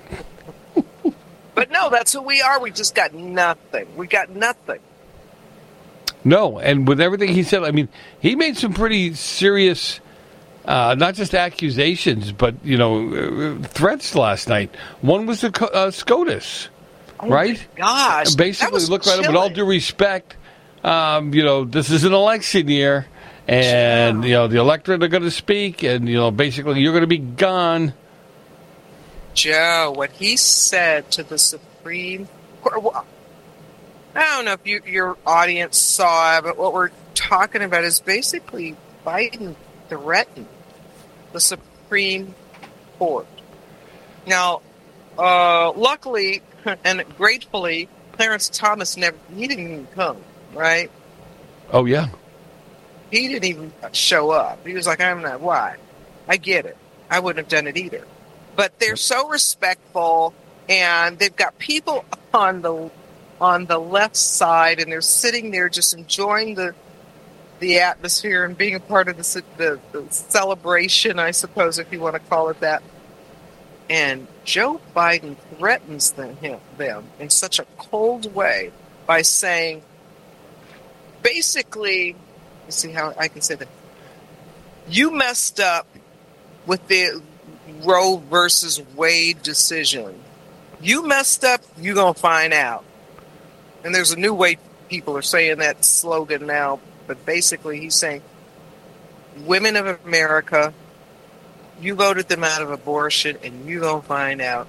Speaker 18: But no, that's who we are. We just got nothing. We got nothing.
Speaker 3: No, and with everything he said, I mean, he made some pretty serious, uh, not just accusations, but you know, uh, threats last night. One was the Co- uh, SCOTUS, right?
Speaker 18: Gosh, that
Speaker 3: basically,
Speaker 18: was
Speaker 3: look right. With all due respect, um, you know, this is an election year, and you know the electorate are going to speak, and you know, basically, you're going to be gone.
Speaker 18: Joe, what he said to the Supreme Court. Well, I don't know if you, your audience saw it, but what we're talking about is basically Biden threatened the Supreme Court. Now, uh, luckily and gratefully, Clarence Thomas never, he didn't even come, right?
Speaker 3: Oh yeah,
Speaker 18: He didn't even show up. He was like, I'm not, why? I get it. I wouldn't have done it either. But they're so respectful, and they've got people on the on the left side, and they're sitting there just enjoying the the atmosphere and being a part of the, the, the celebration, I suppose, if you want to call it that. And Joe Biden threatens them, him, them in such a cold way by saying, basically, let's see how I can say that. You messed up with the Roe versus Wade decision. You messed up, you're going to find out. And there's a new way people are saying that slogan now, but basically he's saying, women of America, you voted them out of abortion, and you're going to find out.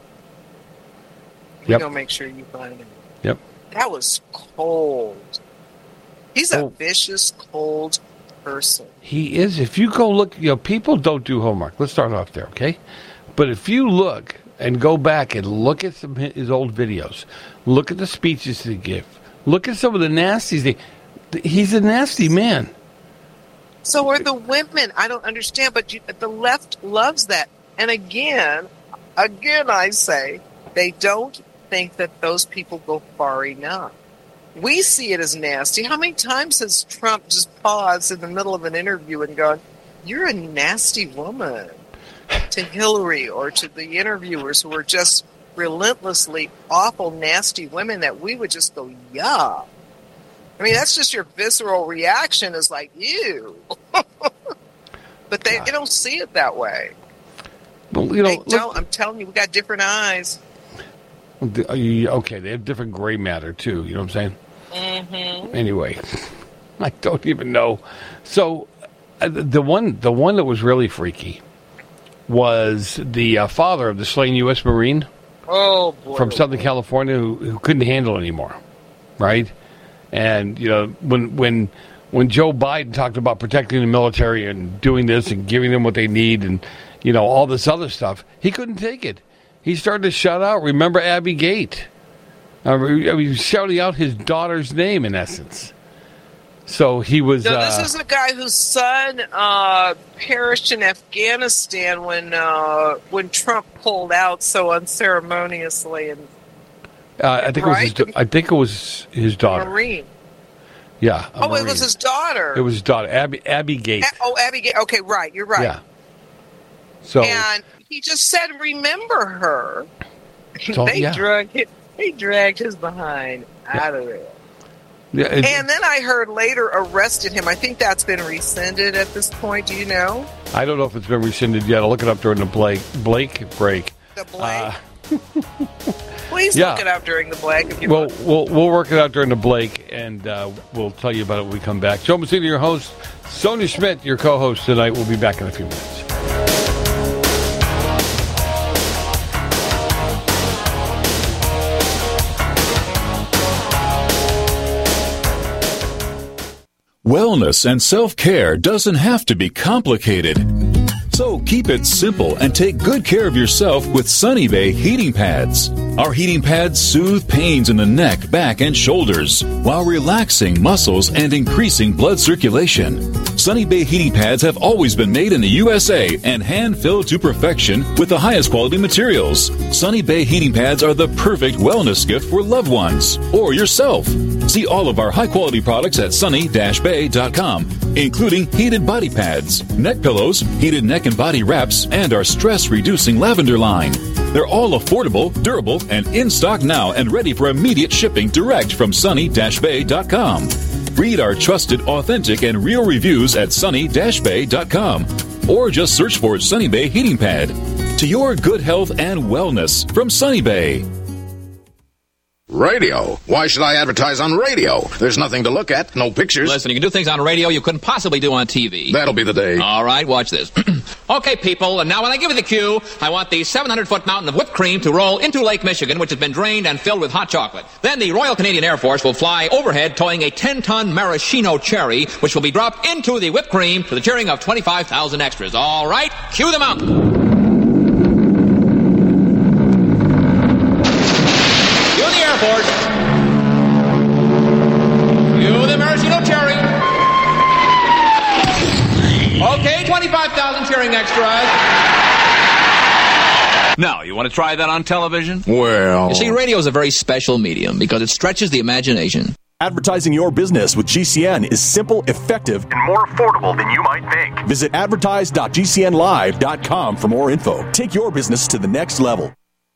Speaker 18: You're
Speaker 3: Yep.
Speaker 18: going to make sure you find out.
Speaker 3: Yep.
Speaker 18: That was cold. He's a
Speaker 3: Oh.
Speaker 18: vicious, cold person.
Speaker 3: He is. If you go look, you know, people don't do homework. Let's start off there, okay? But if you look and go back and look at some of his old videos, look at the speeches he give, look at some of the nasties. They, he's a nasty man.
Speaker 18: So are the women. I don't understand, but you, the left loves that. And again, again, I say, they don't think that those people go far enough. We see it as nasty. How many times has Trump just paused in the middle of an interview and gone, "You're a nasty woman," to Hillary or to the interviewers who are just relentlessly awful, nasty women that we would just go, "Yeah." I mean, that's just your visceral reaction is like, ew. But they, they don't see it that way.
Speaker 3: Well, you know,
Speaker 18: They
Speaker 3: look-
Speaker 18: don't. I'm telling you, we got different eyes.
Speaker 3: Okay, they have different gray matter too. You know what I'm saying?
Speaker 18: Mm-hmm.
Speaker 3: Anyway, I don't even know. So uh, the one, the one that was really freaky was the uh, father of the slain U S Marine
Speaker 18: Oh, boy.
Speaker 3: from Southern California who, who couldn't handle it anymore, right? And you know, when when when Joe Biden talked about protecting the military and doing this and giving them what they need and you know all this other stuff, he couldn't take it. He started to shout out, "Remember Abby Gate?" Uh, he was shouting out his daughter's name, in essence. So he was...
Speaker 18: No,
Speaker 3: uh,
Speaker 18: this is a guy whose son uh, perished in Afghanistan when uh, when Trump pulled out so unceremoniously. And
Speaker 3: uh, I think it was his,
Speaker 18: right?
Speaker 3: da- I think it was his daughter.
Speaker 18: Marine.
Speaker 3: Yeah. a
Speaker 18: Oh, it
Speaker 3: Marine.
Speaker 18: was his daughter.
Speaker 3: It was his daughter, Abby, Abby Gate.
Speaker 18: A- oh, Abby Gate. Okay, right. You're right.
Speaker 3: Yeah. So...
Speaker 18: And he just said, "Remember her."
Speaker 3: So,
Speaker 18: they
Speaker 3: yeah.
Speaker 18: dragged him, they dragged his behind out of there.
Speaker 3: Yeah, it-
Speaker 18: And then I heard later arrested him. I think that's been rescinded at this point. Do you know?
Speaker 3: I don't know if it's been rescinded yet. I'll look it up during the Blake, Blake break.
Speaker 18: The Blake.
Speaker 3: Uh,
Speaker 18: Please
Speaker 3: yeah.
Speaker 18: look it up during the Blake if you
Speaker 3: Well,
Speaker 18: want.
Speaker 3: we'll we'll work it out during the Blake, and uh, we'll tell you about it when we come back. Joe Messina, your host. Sonia Schmidt, your co-host tonight. We'll be back in a few minutes.
Speaker 15: Wellness and self-care doesn't have to be complicated. So keep it simple and take good care of yourself with Sunny Bay heating pads. Our heating pads soothe pains in the neck, back, and shoulders while relaxing muscles and increasing blood circulation. Sunny Bay heating pads have always been made in the U S A and hand-filled to perfection with the highest quality materials. Sunny Bay heating pads are the perfect wellness gift for loved ones or yourself. See all of our high-quality products at sunny dash bay dot com, including heated body pads, neck pillows, heated neck and body wraps, and our stress-reducing lavender line. They're all affordable, durable, and in stock now and ready for immediate shipping direct from sunny dash bay dot com. Read our trusted, authentic, and real reviews at sunny dash bay dot com or just search for Sunny Bay Heating Pad. To your good health and wellness from Sunny Bay.
Speaker 1: Radio? Why should I advertise on radio? There's nothing to look at, no pictures.
Speaker 22: Listen, you can do things on radio you couldn't possibly do on T V.
Speaker 1: That'll be the day.
Speaker 22: All right, watch this. Okay, people, and now when I give you the cue, I want the seven hundred foot mountain of whipped cream to roll into Lake Michigan, which has been drained and filled with hot chocolate. Then the Royal Canadian Air Force will fly overhead towing a ten ton maraschino cherry, which will be dropped into the whipped cream to the cheering of twenty-five thousand extras. All right, cue the mountain. Cue the Air Force. Cue the maraschino cherry. Okay, twenty-five thousand cheering extras. Now, you want to try that on television?
Speaker 1: Well...
Speaker 22: You see, radio is a very special medium because it stretches the imagination.
Speaker 5: Advertising your business with G C N is simple, effective, and more affordable than you might think. Visit advertise dot g c n live dot com for more info. Take your business to the next level.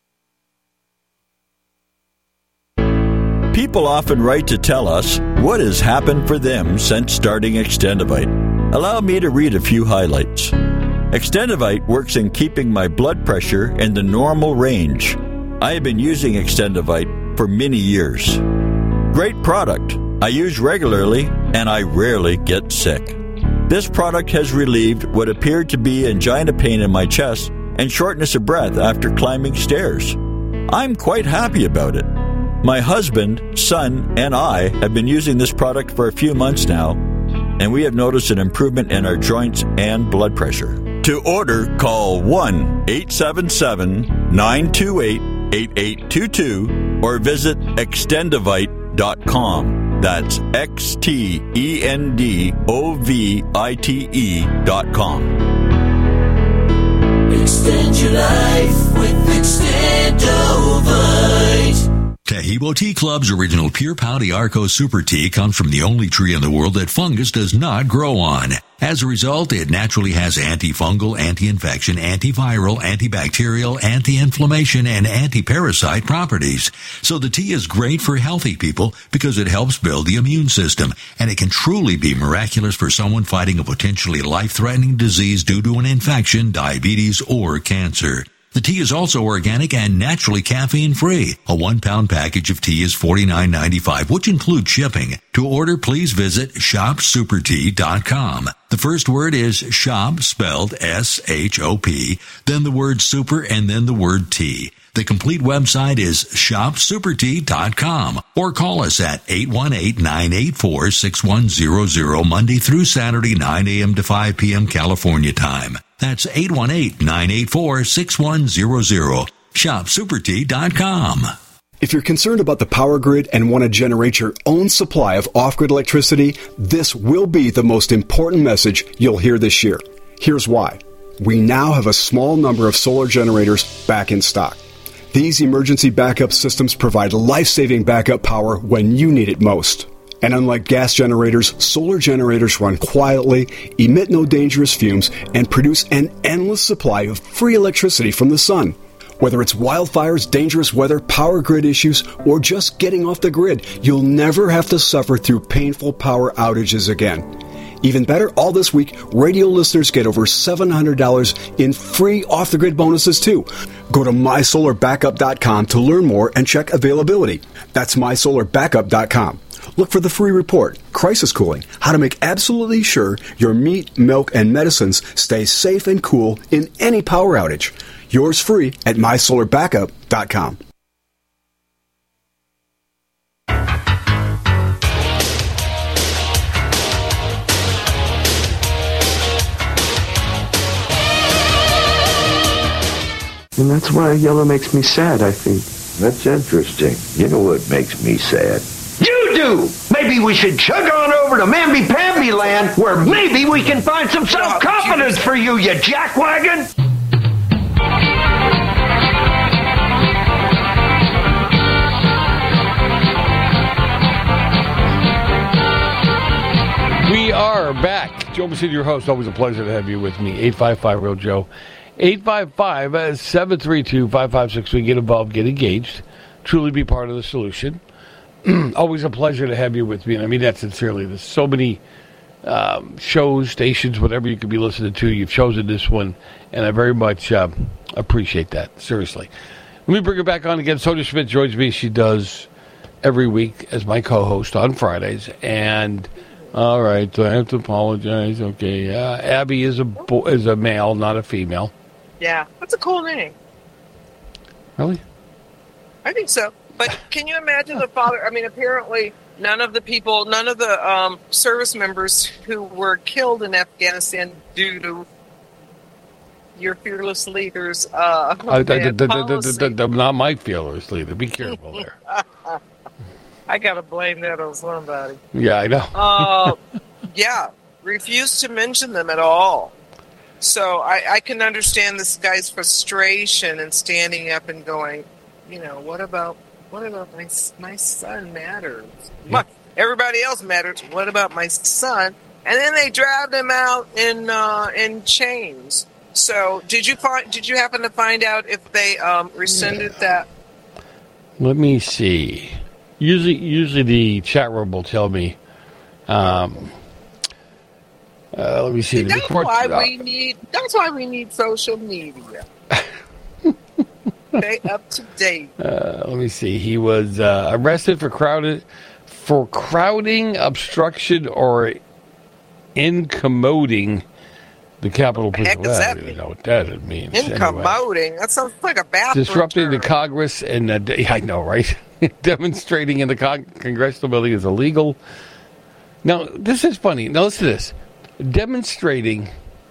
Speaker 6: People often write to tell us what has happened for them since starting Extendivite. Allow me to read a few highlights. Extendivite works in keeping my blood pressure in the normal range. I have been using Extendivite for many years. Great product. I use regularly and I rarely get sick. This product has relieved what appeared to be angina pain in my chest and shortness of breath after climbing stairs. I'm quite happy about it. My husband, son, and I have been using this product for a few months now, and we have noticed an improvement in our joints and blood pressure. To order, call one eight seven seven, nine two eight, eight eight two two or visit extendivite dot com. That's X T E N D O V I T E dot com.
Speaker 23: Extend your life with Extendovite.
Speaker 24: Taheebo Tea Club's original Pure Pau Arco Super Tea comes from the only tree in the world that fungus does not grow on. As a result, it naturally has antifungal, anti-infection, antiviral, antibacterial, anti-inflammation, and anti-parasite properties. So the tea is great for healthy people because it helps build the immune system, and it can truly be miraculous for someone fighting a potentially life-threatening disease due to an infection, diabetes, or cancer. The tea is also organic and naturally caffeine-free. A one-pound package of tea is forty-nine ninety-five, which includes shipping. To order, please visit shop super tea dot com. The first word is shop, spelled S H O P, then the word super, and then the word tea. The complete website is shop super tea dot com or call us at eight one eight, nine eight four, six one zero zero Monday through Saturday, nine a.m. to five p.m. California time. That's eight one eight, nine eight four, six one zero zero. shop super tea dot com.
Speaker 5: If you're concerned about the power grid and want to generate your own supply of off-grid electricity, this will be the most important message you'll hear this year. Here's why. We now have a small number of solar generators back in stock. These emergency backup systems provide life-saving backup power when you need it most. And unlike gas generators, solar generators run quietly, emit no dangerous fumes, and produce an endless supply of free electricity from the sun. Whether it's wildfires, dangerous weather, power grid issues, or just getting off the grid, you'll never have to suffer through painful power outages again. Even better, all this week, radio listeners get over seven hundred dollars in free off-the-grid bonuses, too. Go to my solar backup dot com to learn more and check availability. That's my solar backup dot com. Look for the free report, Crisis Cooling, how to make absolutely sure your meat, milk, and medicines stay safe and cool in any power outage. Yours free at my solar backup dot com.
Speaker 25: And that's why yellow makes me sad, I think. That's interesting. You know what makes me sad?
Speaker 4: You do! Maybe we should chug on over to Mamby-Pamby land, where maybe we can find some self-confidence for you, you jackwagon!
Speaker 3: We are back. Joe Messina, your host. Always a pleasure to have you with me. eight five five, real Joe. eight five five, seven three two, five five six three. Get involved, get engaged. Truly be part of the solution. Always a pleasure to have you with me, and I mean that sincerely. There's so many um, shows, stations, whatever you could be listening to. You've chosen this one, and I very much uh, appreciate that, seriously. Let me bring her back on again. Sonia Schmidt joins me. She does every week as my co-host on Fridays, and all right, so I have to apologize. Okay, uh, Abby is a bo- is a male, not a female.
Speaker 18: Yeah, that's a cool name.
Speaker 3: Really?
Speaker 18: I think so. But can you imagine the father? I mean, apparently none of the people, none of the um, service members who were killed in Afghanistan due to your fearless leaders. Uh,
Speaker 3: I, I, not my fearless leader. Be careful there.
Speaker 18: I got to blame that on somebody.
Speaker 3: Yeah, I know.
Speaker 18: uh, yeah, refuse to mention them at all. So I, I can understand this guy's frustration and standing up and going, you know, what about what about my my son matters? My Everybody else matters. What about my son? And then they dragged him out in uh, in chains. So, did you find? Did you happen to find out if they um, rescinded that?
Speaker 3: Let me see. Usually, usually the chat room will tell me. Um, uh, let me see.
Speaker 18: See,
Speaker 3: The
Speaker 18: that's
Speaker 3: court-
Speaker 18: why
Speaker 3: uh,
Speaker 18: we need. That's why we need social media. Stay up to date.
Speaker 3: Uh, let me see. He was uh, arrested for crowded for crowding, obstruction, or incommoding the Capitol Police.
Speaker 18: heck does
Speaker 3: Well, I
Speaker 18: that
Speaker 3: don't even
Speaker 18: mean?
Speaker 3: know what that means. Anyway.
Speaker 18: Incommoding. That sounds like a bathroom.
Speaker 3: Disrupting the Congress and uh, yeah, I know, right? Demonstrating in the con- congressional building is illegal. Now, this is funny. Now, listen to this. Demonstrating,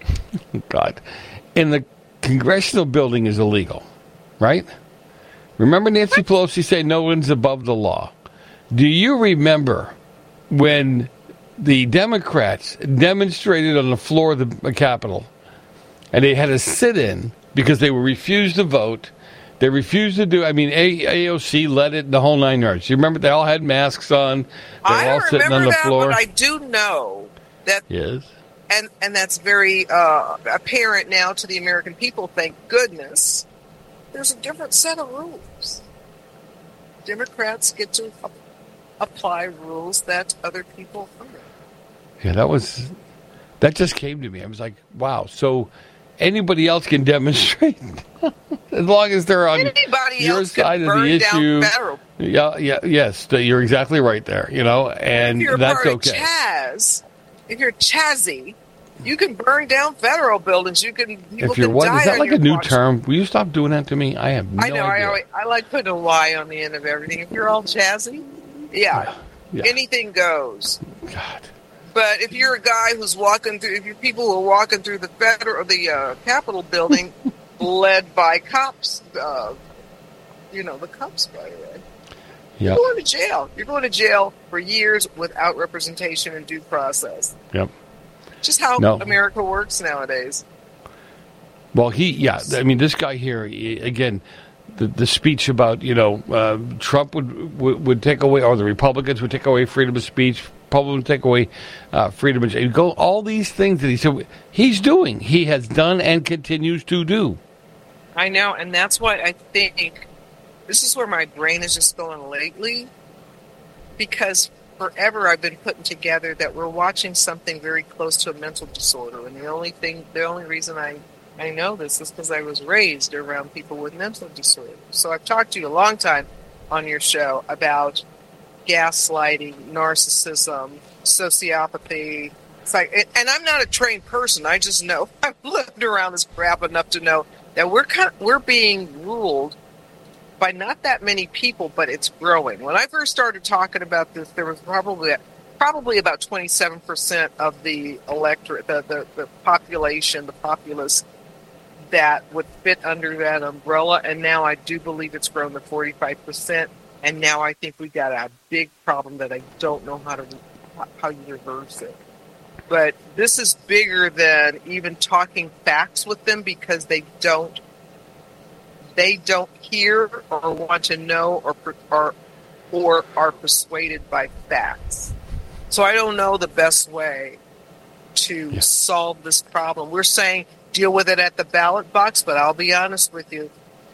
Speaker 3: God, in the congressional building is illegal, right? Remember Nancy Pelosi said no one's above the law. Do you remember when the Democrats demonstrated on the floor of the Capitol and they had to sit in because they were refused to vote? They refused to do, I mean, A O C led it the whole nine yards. You remember they all had masks on. They were
Speaker 18: I
Speaker 3: all
Speaker 18: don't
Speaker 3: sitting on
Speaker 18: remember
Speaker 3: the
Speaker 18: that,
Speaker 3: floor.
Speaker 18: but I do know that,
Speaker 3: Yes.
Speaker 18: and and that's very uh, apparent now to the American people. Thank goodness. There's a different set of rules. Democrats get to ap- apply rules that other people aren't.
Speaker 3: Yeah, that was, that just came to me. I was like, wow. So anybody else can demonstrate as long as they're on
Speaker 18: Anybody
Speaker 3: your
Speaker 18: else can
Speaker 3: side of
Speaker 18: burn
Speaker 3: the
Speaker 18: down
Speaker 3: issue.
Speaker 18: federal.
Speaker 3: Yeah, yeah, yes, th- you're exactly right there. You know, and
Speaker 18: If you're
Speaker 3: that's
Speaker 18: part
Speaker 3: okay.
Speaker 18: of Chaz, if you're Chazzy, you can burn down federal buildings. You can. People
Speaker 3: If you're
Speaker 18: can
Speaker 3: what
Speaker 18: die
Speaker 3: is that
Speaker 18: on
Speaker 3: like
Speaker 18: your
Speaker 3: a new
Speaker 18: watch.
Speaker 3: term? Will you stop doing that to me? I have no
Speaker 18: I know. I,
Speaker 3: idea.
Speaker 18: always, I like putting a Y on the end of everything. If you're all Chazzy, yeah,
Speaker 3: Yeah.
Speaker 18: anything goes.
Speaker 3: God.
Speaker 18: But if you're a guy who's walking through, if you're people who are walking through the federal, the uh, Capitol building, led by cops, uh, you know the cops, by the way.
Speaker 3: Yep.
Speaker 18: You're going to jail. You're going to jail for years without representation and due process.
Speaker 3: Yep.
Speaker 18: Just how
Speaker 3: No.
Speaker 18: America works nowadays.
Speaker 3: Well, he, yeah, I mean, this guy here, he- again, the the speech about, you know, uh, Trump would, would would take away, or the Republicans would take away freedom of speech, Republicans would take away uh, freedom of speech. Go all these things that he said he's doing, he has done and continues to do.
Speaker 18: I know, and that's why I think this is where my brain is just going lately, because forever I've been putting together that we're watching something very close to a mental disorder, and the only thing, the only reason I, I know this is because I was raised around people with mental disorders. So I've talked to you a long time on your show about gaslighting, narcissism, sociopathy. It's like, and I'm not a trained person. I just know I've lived around this crap enough to know that we're kind of, we're being ruled by not that many people, but it's growing. When I first started talking about this, there was probably probably about twenty-seven percent of the electorate, the, the, the population, the populace that would fit under that umbrella, and now I do believe it's grown to forty-five percent, and now I think we got a big problem that I don't know how to how you reverse it. But this is bigger than even talking facts with them, because they don't they don't hear or want to know or or or are persuaded by facts. So I don't know the best way to yeah. solve this problem. We're saying deal with it at the ballot box, but I'll be honest with you.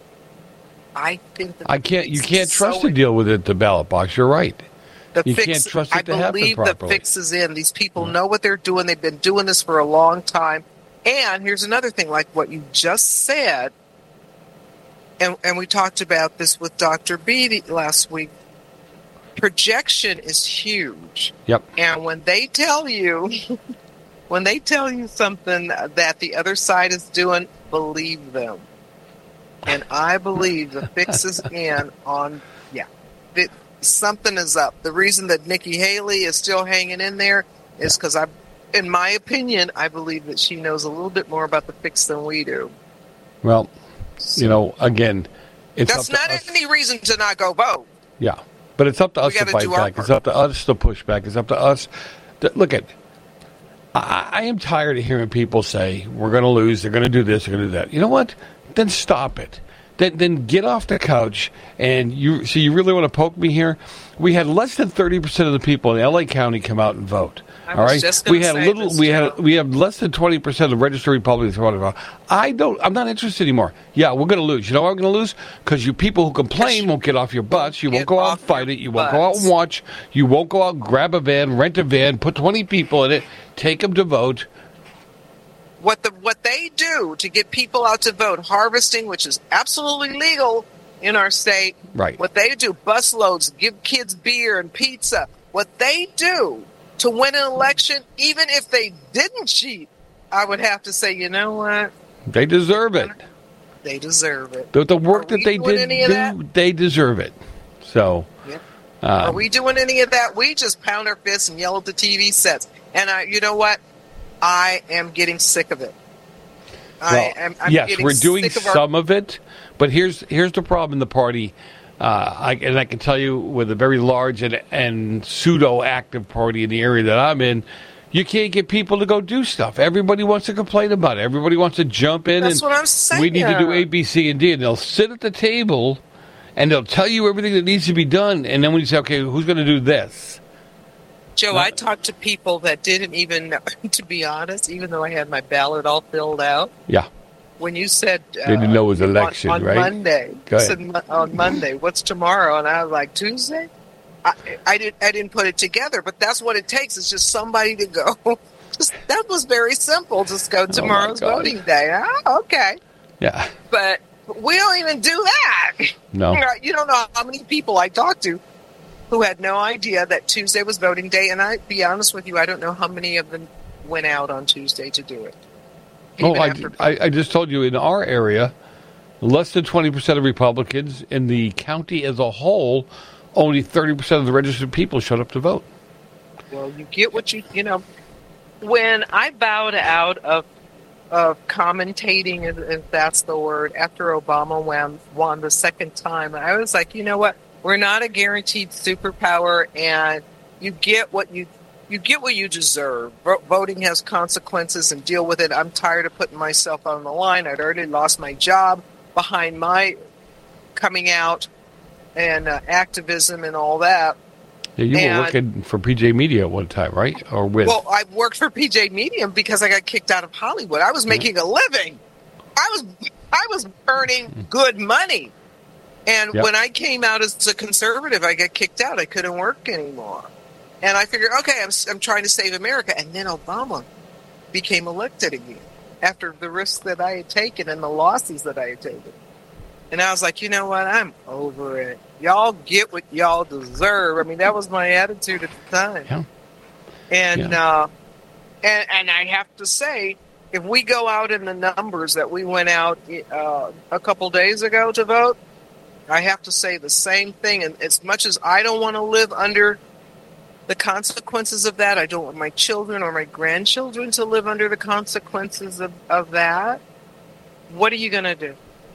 Speaker 18: I think that
Speaker 3: I can't. You can't trust
Speaker 18: so
Speaker 3: to deal with it at the ballot box. You're right.
Speaker 18: The
Speaker 3: you
Speaker 18: fix,
Speaker 3: can't trust it
Speaker 18: I
Speaker 3: to happen
Speaker 18: believe the
Speaker 3: properly.
Speaker 18: fix is in. These people know what they're doing. They've been doing this for a long time. And here's another thing, like what you just said, and, and we talked about this with Doctor B last week. Projection is huge.
Speaker 3: Yep.
Speaker 18: And when they tell you, when they tell you something that the other side is doing, believe them. And I believe the fix is in on, yeah, it, something is up. The reason that Nikki Haley is still hanging in there is because I, in my opinion, I believe that she knows a little bit more about the fix than we do.
Speaker 3: Well, you know, again, it's
Speaker 18: that's
Speaker 3: up to
Speaker 18: not
Speaker 3: us.
Speaker 18: any reason to not go vote.
Speaker 3: Yeah, but it's up to us
Speaker 18: We
Speaker 3: to
Speaker 18: gotta
Speaker 3: fight
Speaker 18: do our
Speaker 3: back. It's up to us to push back. It's up to us. To, look at. I, I am tired of hearing people say we're going to lose. They're going to do this. They're going to do that. You know what? Then stop it. then then get off the couch. And you so you really want to poke me here? We had less than thirty percent of the people in L A County come out and vote.
Speaker 18: I
Speaker 3: all
Speaker 18: was
Speaker 3: right,
Speaker 18: just gonna
Speaker 3: we had
Speaker 18: say
Speaker 3: little.
Speaker 18: this,
Speaker 3: We
Speaker 18: Joe.
Speaker 3: had we have less than twenty percent of the registered Republicans who want to vote. I don't. I'm not interested anymore. Yeah, we're going to lose. You know why we're going to lose? Because you people who complain won't get off your butts. You won't go out and fight it. You won't go out and watch. You won't go out and grab a van, rent a van, put twenty people in it, take them to vote.
Speaker 18: What the what they do to get people out to vote, harvesting, which is absolutely legal in our state.
Speaker 3: Right.
Speaker 18: What they do, busloads, give kids beer and pizza. What they do to win an election, even if they didn't cheat, I would have to say, you know what?
Speaker 3: They deserve it.
Speaker 18: They deserve it.
Speaker 3: The, the work that
Speaker 18: we
Speaker 3: they
Speaker 18: doing
Speaker 3: did
Speaker 18: any of
Speaker 3: do,
Speaker 18: that?
Speaker 3: they deserve it. So,
Speaker 18: Yep.
Speaker 3: um,
Speaker 18: Are we doing any of that? We just pound our fists and yell at the T V sets. And I, you know what? I am getting sick of it.
Speaker 3: well,
Speaker 18: I am. I'm
Speaker 3: yes,
Speaker 18: getting
Speaker 3: we're doing
Speaker 18: sick of our-
Speaker 3: some of it, but here's here's the problem in the party. Uh, I, and I can tell you, with a very large and, and pseudo-active party in the area that I'm in, you can't get people to go do stuff. Everybody wants to complain about it. Everybody wants to jump in.
Speaker 18: That's
Speaker 3: and
Speaker 18: what I'm saying.
Speaker 3: We need to do A, B, C, and D. And they'll sit at the table, and they'll tell you everything that needs to be done. And then when you say, okay, who's going to do this?
Speaker 18: Joe, I talked to people that didn't even, to be honest, even though I had my ballot all filled out.
Speaker 3: Yeah.
Speaker 18: When you said uh,
Speaker 3: They didn't know it was election,
Speaker 18: on, on
Speaker 3: right?
Speaker 18: Monday,
Speaker 3: Go
Speaker 18: you
Speaker 3: ahead.
Speaker 18: said mo- on Monday, what's tomorrow? And I was like, Tuesday. I, I didn't. I didn't put it together, but that's what it takes. It's just somebody to go. Just, that was very simple. Just go tomorrow's
Speaker 3: God.
Speaker 18: voting day. Oh, okay.
Speaker 3: Yeah.
Speaker 18: But we don't even do that.
Speaker 3: No.
Speaker 18: You don't know how many people I talked to who had no idea that Tuesday was voting day. And I, be honest with you, I don't know how many of them went out on Tuesday to do it.
Speaker 3: Oh,
Speaker 18: Even
Speaker 3: I,
Speaker 18: after-
Speaker 3: I, I just told you, in our area, less than twenty percent of Republicans. In the county as a whole, only thirty percent of the registered people showed up to vote.
Speaker 18: Well, you get what you, you know, when I bowed out of of commentating, if, if that's the word, after Obama won, won the second time, I was like, you know what? We're not a guaranteed superpower, and you get what you you get what you deserve. Vo- voting has consequences, and deal with it. I'm tired of putting myself on the line. I'd already lost my job behind my coming out and uh, activism and all that.
Speaker 3: Yeah, you
Speaker 18: And-
Speaker 3: were working for P J Media at one time, right? Or with?
Speaker 18: Well, I worked for P J Medium because I got kicked out of Hollywood. I was making a living. I was I was earning good money. And
Speaker 3: Yep.
Speaker 18: when I came out as a conservative, I got kicked out. I couldn't work anymore. And I figured, okay, I'm, I'm trying to save America. And then Obama became elected again after the risks that I had taken and the losses that I had taken. And I was like, you know what? I'm over it. Y'all get what y'all deserve. I mean, that was my attitude at the time.
Speaker 3: Yeah.
Speaker 18: And uh, and and I have to say, if we go out in the numbers that we went out uh, a couple days ago to vote, I have to say the same thing. And as much as I don't want to live under the consequences of that, I don't want my children or my grandchildren to live under the consequences of, of that. What are you going to do?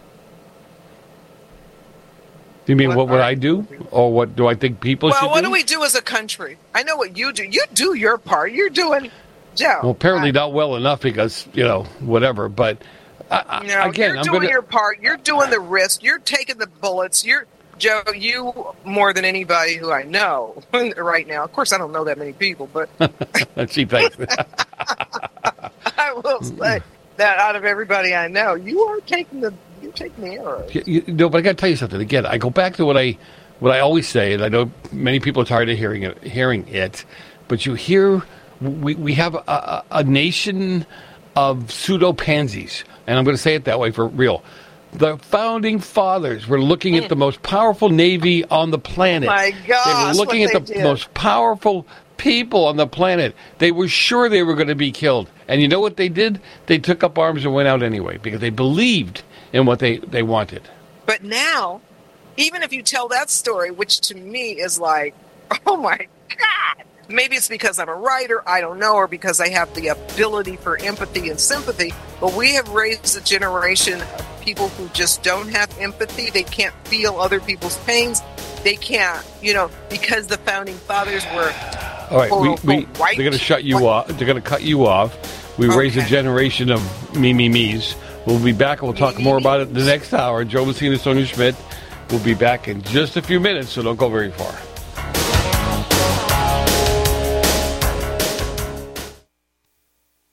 Speaker 3: Do you mean what would I do, or what do I think people
Speaker 18: Well,
Speaker 3: should
Speaker 18: what
Speaker 3: do?
Speaker 18: do we do as a country? I know what you do. You do your part. You're doing, Joe.
Speaker 3: Well, apparently not well enough because you know whatever. But I,
Speaker 18: You know,
Speaker 3: I, again,
Speaker 18: you're
Speaker 3: I'm
Speaker 18: doing
Speaker 3: going to.
Speaker 18: your part. You're doing the risk. You're taking the bullets. You're Joe. You more than anybody who I know right now. Of course, I don't know that many people, but
Speaker 3: Gee, thanks.
Speaker 18: I will say that out of everybody I know, you are taking the you're taking the arrows.
Speaker 3: You, you, no, but I got to tell you something. Again, I go back to what I what I always say, and I know many people are tired of hearing it. Hearing it, but you hear we we have a, a, a nation of pseudo pansies, and I'm going to say it that way for real. The founding fathers were looking at the most powerful navy on the planet.
Speaker 18: My
Speaker 3: they
Speaker 18: gosh,
Speaker 3: were looking
Speaker 18: what
Speaker 3: at
Speaker 18: they
Speaker 3: the
Speaker 18: did.
Speaker 3: most powerful people on the planet. They were sure they were going to be killed, and you know what they did? They took up arms and went out anyway because they believed in what they, they wanted.
Speaker 18: But now, even if you tell that story, which to me is like, oh my God, maybe it's because I'm a writer, I don't know, or because I have the ability for empathy and sympathy, but we have raised a generation of people who just don't have empathy. They can't feel other people's pains. They can't, you know, because the founding fathers were
Speaker 3: All right, we,
Speaker 18: quote,
Speaker 3: we,
Speaker 18: unquote, white.
Speaker 3: they're going to shut you off. They're going to cut you off. We raised a generation of me, me, me's. We'll be back, and we'll talk more about it the next hour. Joe Messina, Sonia Schmidt will be back in just a few minutes, so don't go very far.